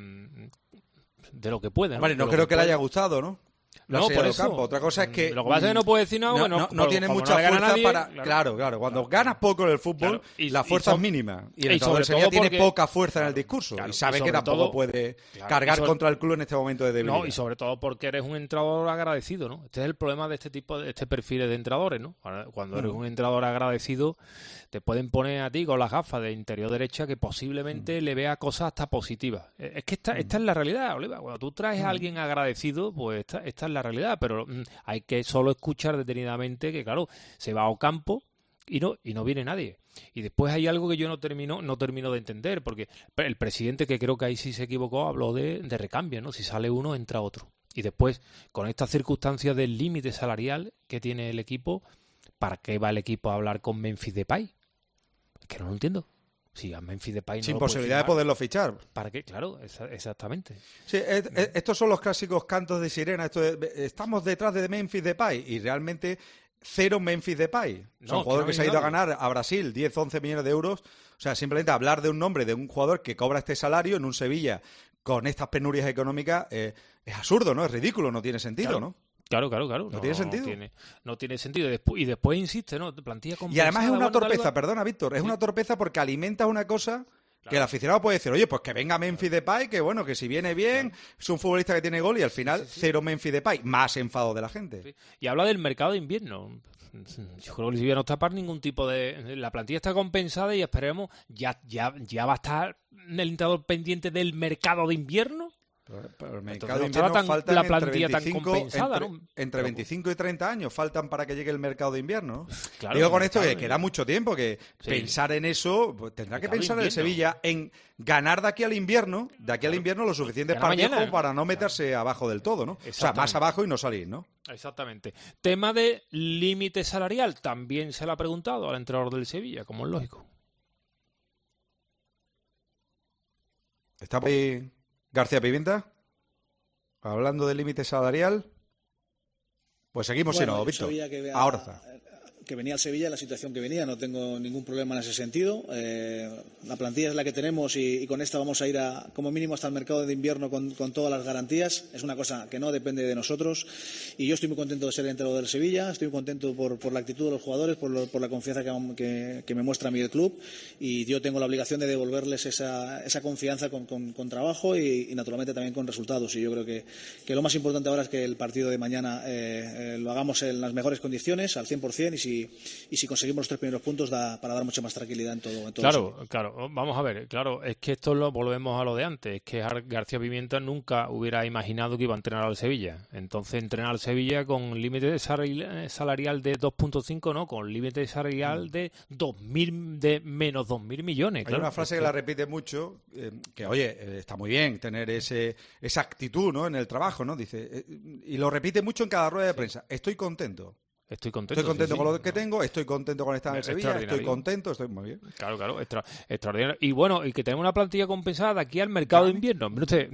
Speaker 13: de lo que puede, ¿no?
Speaker 3: Vale, no
Speaker 13: de
Speaker 3: creo
Speaker 13: que,
Speaker 3: que le
Speaker 13: puede.
Speaker 3: haya gustado, ¿no?
Speaker 13: No, por eso.
Speaker 3: Campo. Otra cosa es que...
Speaker 13: Lo que pasa es que no puede decir nada,
Speaker 3: no,
Speaker 13: bueno,
Speaker 3: no, no
Speaker 13: por,
Speaker 3: tiene
Speaker 13: como
Speaker 3: mucha
Speaker 13: no le
Speaker 3: fuerza
Speaker 13: nadie,
Speaker 3: para...
Speaker 13: Claro,
Speaker 3: claro, claro. Cuando
Speaker 13: claro.
Speaker 3: ganas poco en el fútbol,
Speaker 13: claro. y,
Speaker 3: la fuerza
Speaker 13: y
Speaker 3: es mínima. Y el
Speaker 13: y sobre
Speaker 3: Sevilla tiene
Speaker 13: porque,
Speaker 3: poca fuerza en el discurso.
Speaker 13: Claro,
Speaker 3: y sabe
Speaker 13: y
Speaker 3: que tampoco
Speaker 13: todo,
Speaker 3: puede
Speaker 13: claro,
Speaker 3: cargar
Speaker 13: sobre,
Speaker 3: contra el club en este momento de debilidad.
Speaker 13: No, y sobre todo porque eres un entrenador agradecido, ¿no? Este es el problema de este tipo, de este perfil de entrenadores, ¿no? Cuando eres mm. un entrenador agradecido, te pueden poner a ti con las gafas de interior derecha que posiblemente mm. le vea cosas hasta positivas. Es que esta, mm. esta es la realidad, Oliva. Cuando tú traes mm. a alguien agradecido, pues esta, esta es la realidad, pero mm, hay que solo escuchar detenidamente que, claro, se va a Ocampo y no y no viene nadie. Y después hay algo que yo no termino no termino de entender, porque el presidente, que creo que ahí sí se equivocó, habló de, de recambio, ¿no? Si sale uno, entra otro. Y después, con estas circunstancias del límite salarial que tiene el equipo, ¿para qué va el equipo a hablar con Memphis Depay? Es que no lo entiendo. Si a Memphis Depay no
Speaker 3: sin
Speaker 13: lo
Speaker 3: posibilidad de poderlo fichar.
Speaker 13: ¿Para qué? Claro, esa, exactamente.
Speaker 3: Sí, es, es, estos son los clásicos cantos de sirena. Esto de, estamos detrás de Memphis Depay y realmente cero Memphis Depay. No, Son jugadores que, no que se ha ido nadie. a ganar a Brasil diez, once millones de euros. O sea, simplemente hablar de un nombre de un jugador que cobra este salario en un Sevilla con estas penurias económicas eh, es absurdo, ¿no? Es ridículo, no tiene sentido,
Speaker 13: claro.
Speaker 3: ¿no?
Speaker 13: Claro, claro, claro.
Speaker 3: No,
Speaker 13: no
Speaker 3: tiene sentido.
Speaker 13: No tiene, no tiene sentido. Y después, y después insiste, ¿no? Plantilla
Speaker 3: y además es una
Speaker 13: bueno,
Speaker 3: torpeza,
Speaker 13: tal,
Speaker 3: perdona, Víctor, es sí. una torpeza porque alimentas una cosa Claro. Que el aficionado puede decir, oye, pues que venga Memphis Depay, que bueno, que si viene bien, claro. es un futbolista que tiene gol y al final sí, sí. cero Memphis Depay, más enfado de la gente.
Speaker 13: Sí. Y habla del mercado de invierno. Yo creo que el Sevilla no está para ningún tipo de... La plantilla está compensada y esperemos, ya, ya, ya va a estar el entrenador pendiente del mercado de invierno.
Speaker 3: Pero, pero el mercado de invierno tan, faltan
Speaker 13: la plantilla
Speaker 3: entre veinticinco,
Speaker 13: tan compensada,
Speaker 3: entre,
Speaker 13: ¿no?
Speaker 3: entre veinticinco y treinta años faltan para que llegue el mercado de invierno.
Speaker 13: Claro,
Speaker 3: Digo con esto que queda mucho tiempo, que sí. pensar en eso, pues tendrá que pensar el Sevilla en ganar de aquí al invierno, de aquí claro. al invierno los suficientes partidos como para no meterse claro. abajo del todo, ¿no? O sea, más abajo y no salir, ¿no?
Speaker 13: Exactamente. Tema de límite salarial, también se le ha preguntado al entrenador del Sevilla, como es lógico.
Speaker 3: ¿Está por ahí García Pimienta? Hablando del límite salarial, pues seguimos
Speaker 5: bueno,
Speaker 3: si no, Víctor.
Speaker 5: Que
Speaker 3: Ahora está.
Speaker 5: Que venía el Sevilla, la situación que venía, no tengo ningún problema en ese sentido. Eh, la plantilla es la que tenemos y, y con esta vamos a ir a, como mínimo hasta el mercado de invierno con, con todas las garantías. Es una cosa que no depende de nosotros y yo estoy muy contento de ser el entrenador del Sevilla, estoy muy contento por, por la actitud de los jugadores, por, lo, por la confianza que, que, que me muestra a mí el club y yo tengo la obligación de devolverles esa, esa confianza con, con, con trabajo y, y naturalmente también con resultados. Y yo creo que, que lo más importante ahora es que el partido de mañana eh, eh, lo hagamos en las mejores condiciones, al cien por cien y si y si conseguimos los tres primeros puntos da para dar mucha más tranquilidad en todo, en todo
Speaker 13: claro eso. Claro, vamos a ver, claro, es que esto lo volvemos a lo de antes, es que García Pimienta nunca hubiera imaginado que iba a entrenar al Sevilla, entonces entrenar al Sevilla con límite salarial de dos punto cinco, no, con límite salarial de dos mil, de menos dos mil millones.
Speaker 3: Hay
Speaker 13: claro,
Speaker 3: una frase
Speaker 13: es
Speaker 3: que,
Speaker 13: que
Speaker 3: la repite mucho, eh, que oye, eh, está muy bien tener ese esa actitud, ¿no?, en el trabajo, ¿no? Dice, eh, y lo repite mucho en cada rueda de prensa, estoy contento.
Speaker 13: Estoy contento.
Speaker 3: Estoy contento
Speaker 13: sí,
Speaker 3: con
Speaker 13: sí,
Speaker 3: lo que
Speaker 13: no.
Speaker 3: tengo, estoy contento con estar en el Sevilla, estoy contento, estoy muy bien.
Speaker 13: Claro, claro, extra, extraordinario. Y bueno, y que tenemos una plantilla compensada de aquí al mercado de invierno. Usted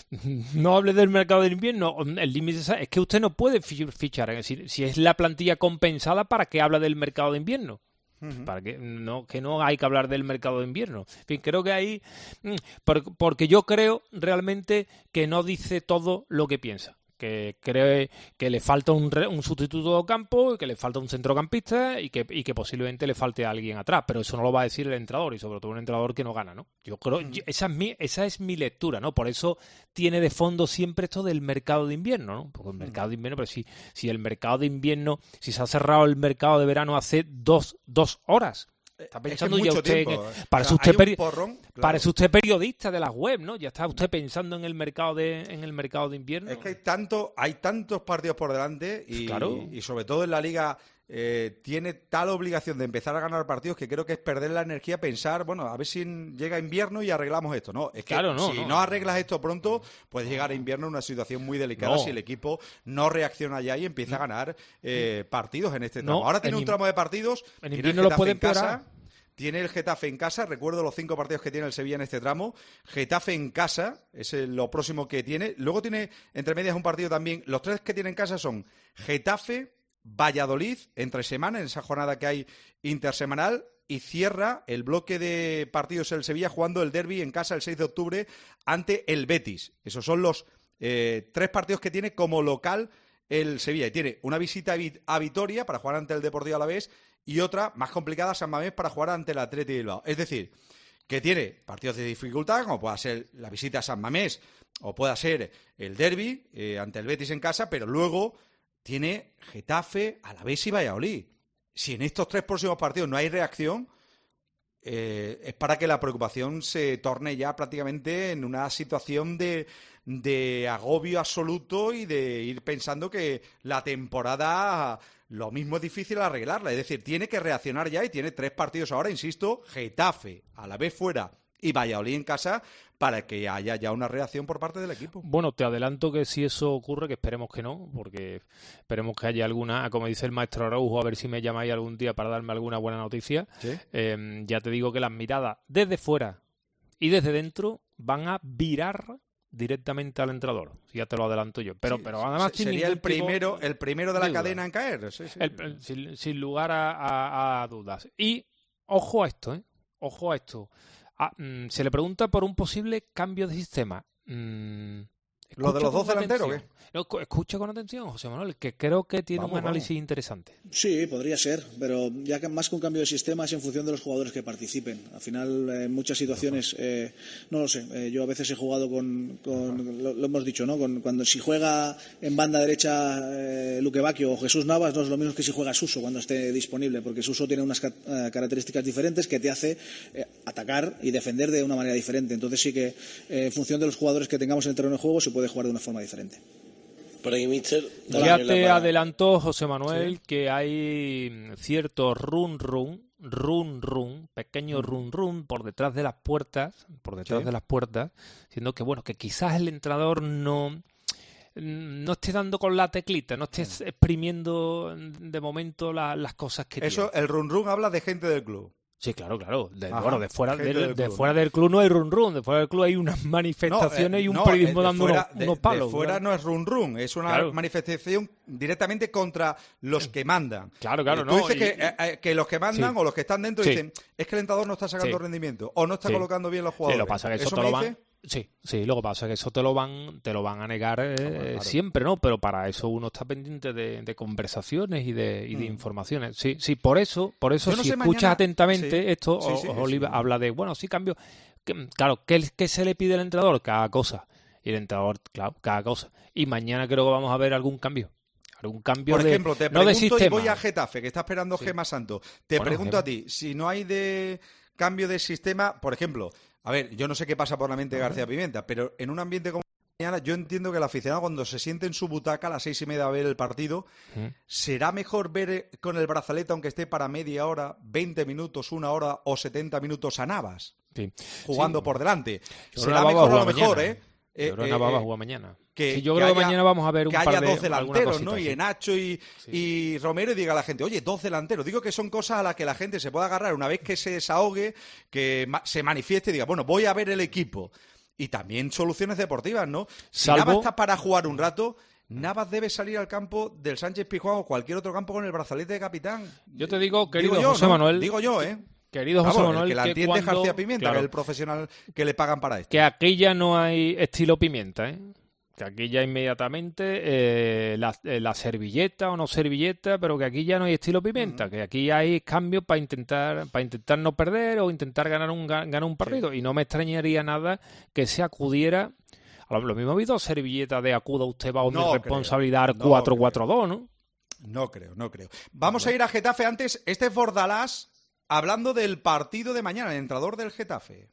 Speaker 13: no hable del mercado de invierno, el límite es que usted no puede fichar, es decir, si es la plantilla compensada, ¿para qué habla del mercado de invierno? Uh-huh. Para que no que no hay que hablar del mercado de invierno. En fin, creo que ahí, porque yo creo realmente que no dice todo lo que piensa. Que cree que le falta un, re, un sustituto de campo, que le falta un centrocampista y que, y que posiblemente le falte a alguien atrás, pero eso no lo va a decir el entrenador y sobre todo un entrenador que no gana, ¿no? Yo creo, mm. yo, esa es mi esa es mi lectura, ¿no? Por eso tiene de fondo siempre esto del mercado de invierno, ¿no? Porque el mercado de invierno, pero si, si el mercado de invierno, si se ha cerrado el mercado de verano hace dos, dos horas. Está pensando es que ya usted, tiempo, que, parece, o sea, usted peri- porrón, claro. parece usted periodista de las web, ¿no? Ya está usted pensando en el mercado de en el mercado de invierno.
Speaker 3: Es que hay tanto, hay tantos partidos por delante y, claro. y sobre todo en la liga eh, tiene tal obligación de empezar a ganar partidos que creo que es perder la energía pensar, bueno, a ver si llega invierno y arreglamos esto. No, es que claro, no, si no. no arreglas esto pronto, puede llegar a invierno en una situación muy delicada no. si el equipo no reacciona ya y empieza a ganar eh, partidos en este tramo. No, Ahora tiene un tramo de partidos,
Speaker 13: en invierno lo puede empeorar.
Speaker 3: Tiene el Getafe en casa, recuerdo los cinco partidos que tiene el Sevilla en este tramo. Getafe en casa, es lo próximo que tiene. Luego tiene, entre medias, un partido también. Los tres que tiene en casa son Getafe, Valladolid, entre semana, en esa jornada que hay intersemanal. Y cierra el bloque de partidos el Sevilla jugando el derbi en casa el seis de octubre ante el Betis. Esos son los eh, tres partidos que tiene como local el Sevilla. Y tiene una visita a Vitoria para jugar ante el Deportivo Alavés y otra más complicada, San Mamés, para jugar ante el Athletic Bilbao. Es decir, que tiene partidos de dificultad, como pueda ser la visita a San Mamés o pueda ser el derbi eh, ante el Betis en casa, pero luego tiene Getafe, Alavés y Valladolid. Si en estos tres próximos partidos no hay reacción, eh, es para que la preocupación se torne ya prácticamente en una situación de, de agobio absoluto y de ir pensando que la temporada... Lo mismo es difícil arreglarla, es decir, tiene que reaccionar ya y tiene tres partidos ahora, insisto, Getafe, Alavés fuera y Valladolid en casa, para que haya ya una reacción por parte del equipo.
Speaker 13: Bueno, te adelanto que si eso ocurre, que esperemos que no, porque esperemos que haya alguna, como dice el maestro Araujo, a ver si me llamáis algún día para darme alguna buena noticia. ¿Sí? Eh, ya te digo que las miradas desde fuera y desde dentro van a virar directamente al entrenador, ya te lo adelanto yo, pero
Speaker 3: sí,
Speaker 13: pero además
Speaker 3: sería el primero tipo... el primero de la cadena en caer, sí, sí.
Speaker 13: El, el, sin, sin lugar a, a, a dudas. Y ojo a esto, ¿eh? ojo a esto. Ah, mmm, se le pregunta por un posible cambio de sistema. Mm,
Speaker 3: ¿Lo de los dos delanteros o qué?
Speaker 13: No, escucha con atención, José Manuel, que creo que tiene vamos, un análisis vamos. interesante.
Speaker 5: Sí, podría ser, pero ya que más que un cambio de sistema es en función de los jugadores que participen. Al final, en eh, muchas situaciones, eh, no lo sé, eh, yo a veces he jugado con, con lo, lo hemos dicho, ¿no? Con, cuando si juega en banda derecha eh, Luque Bacchio o Jesús Navas, no es lo mismo que si juega Suso cuando esté disponible, porque Suso tiene unas ca eh, características diferentes que te hace eh, atacar y defender de una manera diferente. Entonces sí que eh, en función de los jugadores que tengamos en el terreno de juego se puede jugar de una forma diferente.
Speaker 7: Por ahí, Mister,
Speaker 13: ya te para... adelantó José Manuel sí. que hay cierto run run, run run, pequeño run run por detrás de las puertas, por detrás sí. de las puertas, siendo que bueno, que quizás el entrenador no no esté dando con la teclita, no esté exprimiendo de momento la, las cosas que
Speaker 3: Eso,
Speaker 13: tiene.
Speaker 3: El run run habla de gente del club.
Speaker 13: Sí, claro, claro. De, Ajá, bueno, de fuera del, del, de fuera del club no hay run run, de fuera del club hay unas manifestaciones no, eh, y un no, periodismo dando fuera, unos, unos palos.
Speaker 3: De fuera
Speaker 13: claro.
Speaker 3: no es run run, es una claro. manifestación directamente contra los que mandan.
Speaker 13: Claro, claro,
Speaker 3: eh,
Speaker 13: no.
Speaker 3: Tú dices
Speaker 13: y,
Speaker 3: que, eh, que los que mandan sí. o los que están dentro sí. dicen es que el entrenador no está sacando sí. rendimiento o no está sí. colocando bien los jugadores.
Speaker 13: Sí, lo pasa que eso,
Speaker 3: ¿Eso
Speaker 13: te
Speaker 3: me
Speaker 13: lo
Speaker 3: dice?
Speaker 13: van... Sí, sí, lo que pasa es que eso te lo van, te lo van a negar eh,
Speaker 3: no, claro.
Speaker 13: siempre, ¿no? Pero para eso uno está pendiente de, de conversaciones y de, y de mm. informaciones. Sí, sí, por eso, por eso no si escuchas mañana... atentamente sí. esto, sí, sí, o, Oliva sí. habla de, bueno, sí cambio. Que, claro, ¿qué, ¿qué se le pide al entrenador? Cada cosa. Y el entrenador, claro, cada cosa. Y mañana creo que vamos a ver algún cambio. Algún cambio
Speaker 3: Por
Speaker 13: de,
Speaker 3: ejemplo, te
Speaker 13: no
Speaker 3: pregunto
Speaker 13: de
Speaker 3: y voy a Getafe, que está esperando sí. Gema Santo. Te
Speaker 13: bueno,
Speaker 3: pregunto
Speaker 13: Gema.
Speaker 3: a ti, si no hay de cambio de sistema, por ejemplo... A ver, yo no sé qué pasa por la mente de García Pimienta, pero en un ambiente como mañana yo entiendo que el aficionado cuando se siente en su butaca a las seis y media a ver el partido, ¿Mm? será mejor ver con el brazalete, aunque esté para media hora, veinte minutos, una hora o setenta minutos a Navas,
Speaker 13: sí.
Speaker 3: jugando sí. por delante.
Speaker 13: Yo
Speaker 3: será mejor a lo mejor,
Speaker 13: mañana.
Speaker 3: ¿eh?
Speaker 13: Yo creo que Navas va a jugar mañana.
Speaker 3: Que,
Speaker 13: sí, yo
Speaker 3: que
Speaker 13: creo que
Speaker 3: haya,
Speaker 13: mañana vamos a ver un
Speaker 3: que
Speaker 13: par
Speaker 3: haya
Speaker 13: de
Speaker 3: dos delanteros,
Speaker 13: cosita,
Speaker 3: ¿no?
Speaker 13: sí.
Speaker 3: Y Nacho y, sí. y Romero y diga a la gente, oye, dos delanteros. Digo que son cosas a las que la gente se puede agarrar una vez que se desahogue, que ma se manifieste y diga, bueno, voy a ver el equipo. Y también soluciones deportivas, ¿no? Si
Speaker 13: Salvo...
Speaker 3: Navas está para jugar un rato, Navas debe salir al campo del Sánchez Pizjuán o cualquier otro campo con el brazalete de capitán.
Speaker 13: Yo te digo, querido
Speaker 3: digo yo,
Speaker 13: José
Speaker 3: ¿no?
Speaker 13: Manuel...
Speaker 3: Digo yo, ¿eh?
Speaker 13: Querido
Speaker 3: Vamos,
Speaker 13: José Manuel,
Speaker 3: el que la
Speaker 13: que
Speaker 3: entiende
Speaker 13: cuando...
Speaker 3: García Pimienta,
Speaker 13: claro,
Speaker 3: que es el profesional que le pagan para esto.
Speaker 13: Que aquí ya no hay estilo Pimienta, ¿eh? Que aquí ya inmediatamente eh, la, eh, la servilleta o no servilleta, pero que aquí ya no hay estilo Pimienta, uh-huh. que aquí hay cambios para intentar para intentar no perder o intentar ganar un ganar un partido. Sí. Y no me extrañaría nada que se acudiera... Lo, lo mismo ha habido servilleta de acuda usted bajo no mi responsabilidad
Speaker 3: no
Speaker 13: cuatro cuatro dos, ¿no?
Speaker 3: No creo, no creo. Vamos bueno. a ir a Getafe antes. Este es Bordalás hablando del partido de mañana, el entrenador del Getafe.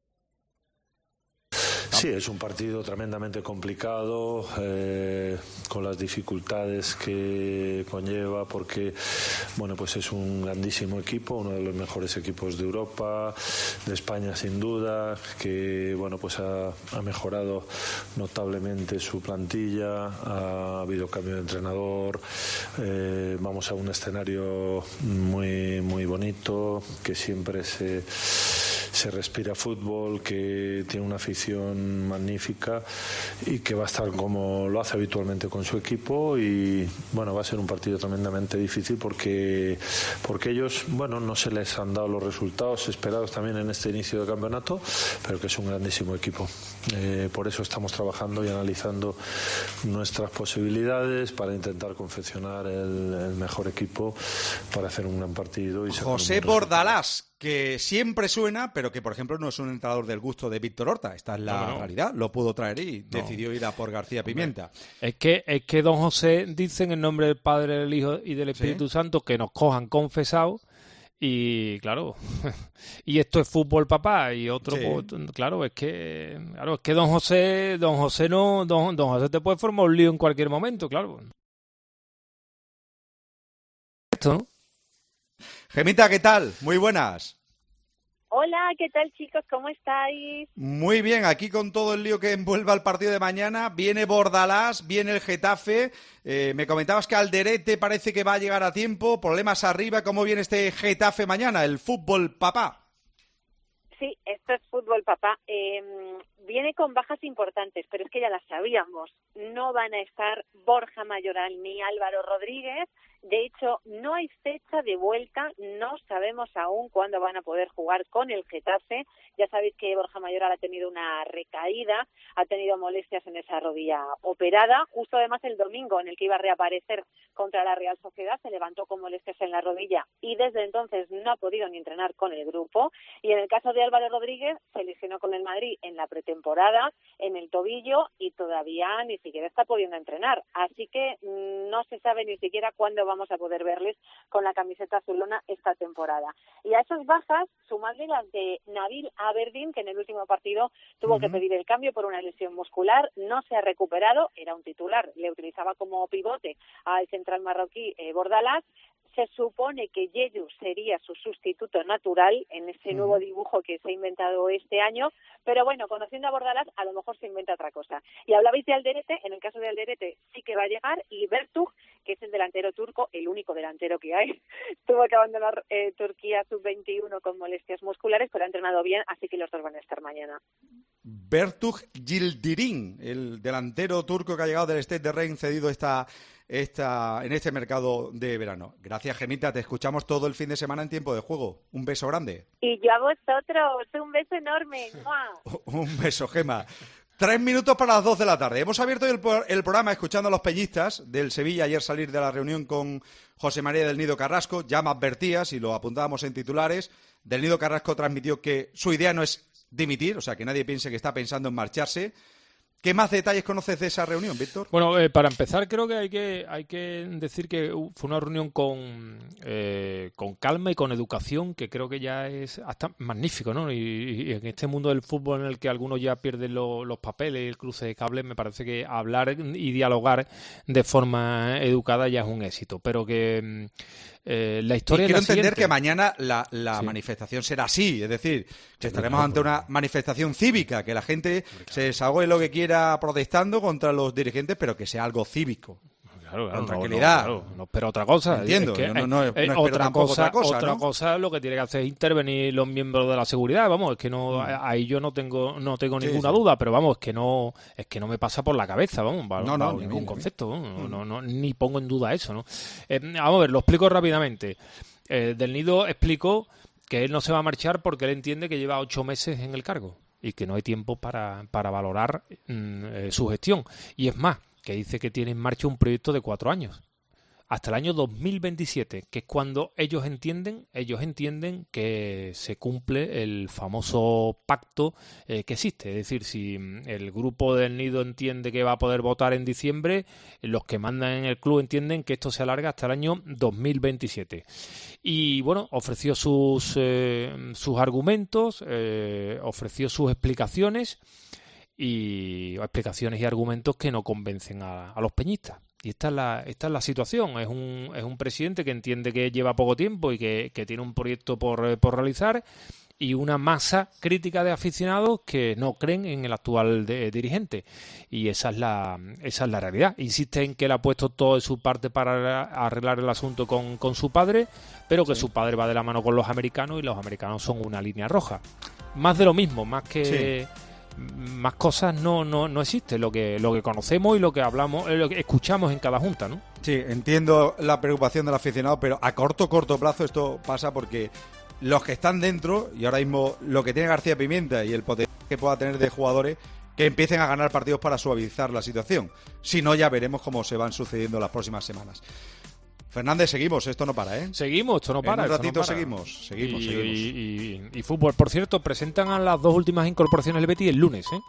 Speaker 8: Sí, es un partido tremendamente complicado, eh, con las dificultades que conlleva, porque bueno, pues es un grandísimo equipo, uno de los mejores equipos de Europa, de España sin duda, que bueno, pues ha, ha mejorado notablemente su plantilla, ha habido cambio de entrenador, eh, vamos a un escenario muy muy bonito, que siempre se se respira fútbol, que tiene una afición magnífica y que va a estar como lo hace habitualmente con su equipo, y bueno, va a ser un partido tremendamente difícil porque porque ellos, bueno, no se les han dado los resultados esperados también en este inicio de campeonato, pero que es un grandísimo equipo. Eh, por eso estamos trabajando y analizando nuestras posibilidades para intentar confeccionar el, el mejor equipo para hacer un gran partido. Y
Speaker 3: José Bordalás, que siempre suena, pero que por ejemplo no es un entrenador del gusto de Víctor Horta. Esta es la no, no. realidad. Lo pudo traer y no. decidió ir a por García Pimienta.
Speaker 13: Es que es que don José dice en el nombre del Padre, del Hijo y del Espíritu ¿Sí? Santo que nos cojan confesados. Y claro, y esto es fútbol, papá, y otro, sí. pues, claro, es que claro, es que don José, don José no, don, don José te puede formar un lío en cualquier momento, claro. Esto, ¿no?
Speaker 3: Gemita, ¿qué tal? Muy buenas.
Speaker 9: Hola, ¿qué tal, chicos? ¿Cómo estáis?
Speaker 3: Muy bien, aquí con todo el lío que envuelve al partido de mañana. Viene Bordalás, viene el Getafe. Eh, me comentabas que Alderete parece que va a llegar a tiempo. Problemas arriba. ¿Cómo viene este Getafe mañana? El fútbol, papá.
Speaker 9: Sí, esto es fútbol, papá. Eh, viene con bajas importantes, pero es que ya las sabíamos. No van a estar Borja Mayoral ni Álvaro Rodríguez. De hecho, no hay fecha de vuelta, no sabemos aún cuándo van a poder jugar con el Getafe. Ya sabéis que Borja Mayoral ha tenido una recaída, ha tenido molestias en esa rodilla operada. Justo además el domingo en el que iba a reaparecer contra la Real Sociedad, se levantó con molestias en la rodilla y desde entonces no ha podido ni entrenar con el grupo. Y en el caso de Álvaro Rodríguez, se lesionó con el Madrid en la pretemporada, en el tobillo, y todavía ni siquiera está pudiendo entrenar. Así que mmm, no se sabe ni siquiera cuándo vamos a poder verles con la camiseta azulona esta temporada. Y a esas bajas, sumadle las de Nabil Aberdeen, que en el último partido tuvo uh-huh. que pedir el cambio por una lesión muscular, no se ha recuperado, era un titular, le utilizaba como pivote al central marroquí eh, Bordalás. Se supone que Yeyu sería su sustituto natural en ese nuevo dibujo que se ha inventado este año, pero bueno, conociendo a Bordalás, a lo mejor se inventa otra cosa. Y hablabais de Alderete, en el caso de Alderete sí que va a llegar, y Bertug, que es el delantero turco, el único delantero que hay, tuvo que abandonar eh, Turquía sub veintiuno con molestias musculares, pero ha entrenado bien, así que los dos van a estar mañana.
Speaker 3: Bertug Yildirim, el delantero turco que ha llegado del Stade de Rennes, cedido esta... Esta, en este mercado de verano. Gracias, Gemita, te escuchamos todo el fin de semana en Tiempo de Juego. Un beso grande.
Speaker 9: Y yo a vosotros, un beso enorme.
Speaker 3: Un beso, Gema. Tres minutos para las dos de la tarde. Hemos abierto el, el programa escuchando a los peñistas del Sevilla ayer salir de la reunión con José María del Nido Carrasco. Ya me advertías, y lo apuntábamos en titulares, del Nido Carrasco transmitió que su idea no es dimitir, o sea, que nadie piense que está pensando en marcharse. ¿Qué más detalles conoces de esa reunión, Víctor?
Speaker 13: Bueno, eh, para empezar creo que hay que hay que decir que fue una reunión con eh, con calma y con educación, que creo que ya es hasta magnífico, ¿no? Y, y en este mundo del fútbol en el que algunos ya pierden lo, los papeles y el cruce de cables, me parece que hablar y dialogar de forma educada ya es un éxito, pero que... Eh, la historia
Speaker 3: y quiero
Speaker 13: es la
Speaker 3: entender
Speaker 13: siguiente.
Speaker 3: que mañana la, la sí. manifestación será así, es decir, que estaremos ante una manifestación cívica, que la gente se desahogue lo que quiera protestando contra los dirigentes, pero que sea algo cívico.
Speaker 13: Claro, claro,
Speaker 3: con
Speaker 13: no,
Speaker 3: tranquilidad.
Speaker 13: No, claro, no espero otra cosa.
Speaker 3: Entiendo,
Speaker 13: es que,
Speaker 3: yo no, no, no
Speaker 13: eh,
Speaker 3: espero
Speaker 13: otra
Speaker 3: tampoco
Speaker 13: cosa,
Speaker 3: otra cosa.
Speaker 13: Otra
Speaker 3: ¿no?
Speaker 13: cosa lo que tiene que hacer es intervenir los miembros de la seguridad, vamos, es que no,
Speaker 3: Mm.
Speaker 13: ahí yo no tengo no tengo
Speaker 3: Sí,
Speaker 13: ninguna
Speaker 3: sí.
Speaker 13: duda, pero vamos, es que no es que no me pasa por la cabeza, vamos, bajo,
Speaker 3: No, no,
Speaker 13: bajo
Speaker 3: ni a mí,
Speaker 13: ningún
Speaker 3: ni a mí.
Speaker 13: concepto, ¿no? No, no, ni pongo en duda eso, ¿no? Eh, vamos a ver, lo explico rápidamente. Eh, Del Nido explicó que él no se va a marchar porque él entiende que lleva ocho meses en el cargo y que no hay tiempo para, para valorar mm, eh, su gestión. Y es más, que dice que tiene en marcha un proyecto de cuatro años, hasta el año dos mil veintisiete, que es cuando ellos entienden, ellos entienden que se cumple el famoso pacto eh, que existe. Es decir, si el grupo del Nido entiende que va a poder votar en diciembre, los que mandan en el club entienden que esto se alarga hasta el año dos mil veintisiete. Y bueno, ofreció sus, eh, sus argumentos, eh, ofreció sus explicaciones y explicaciones y argumentos que no convencen a, a los peñistas. Y esta es la, esta es la situación. Es un, es un presidente que entiende que lleva poco tiempo y que, que tiene un proyecto por, por realizar, y una masa crítica de aficionados que no creen en el actual de, dirigente. Y esa es la esa es la realidad. Insiste en que él ha puesto todo de su parte para arreglar el asunto con, con su padre, pero que sí. su padre va de la mano con los americanos y los americanos son una línea roja. Más de lo mismo, más que... Sí. Más cosas no, no, no existe, lo que lo que conocemos y lo que hablamos, lo que escuchamos en cada junta, ¿no?
Speaker 3: Sí, entiendo la preocupación del aficionado, pero a corto, corto plazo esto pasa porque los que están dentro, y ahora mismo lo que tiene García Pimienta y el potencial que pueda tener de jugadores, que empiecen a ganar partidos para suavizar la situación. Si no, ya veremos cómo se van sucediendo las próximas semanas. Fernández, seguimos, esto no para, ¿eh?
Speaker 13: Seguimos, esto no para.
Speaker 3: En un ratito
Speaker 13: no para.
Speaker 3: seguimos, seguimos,
Speaker 13: y,
Speaker 3: seguimos.
Speaker 13: Y, y, y fútbol, por cierto, presentan a las dos últimas incorporaciones del Betis el lunes, ¿eh?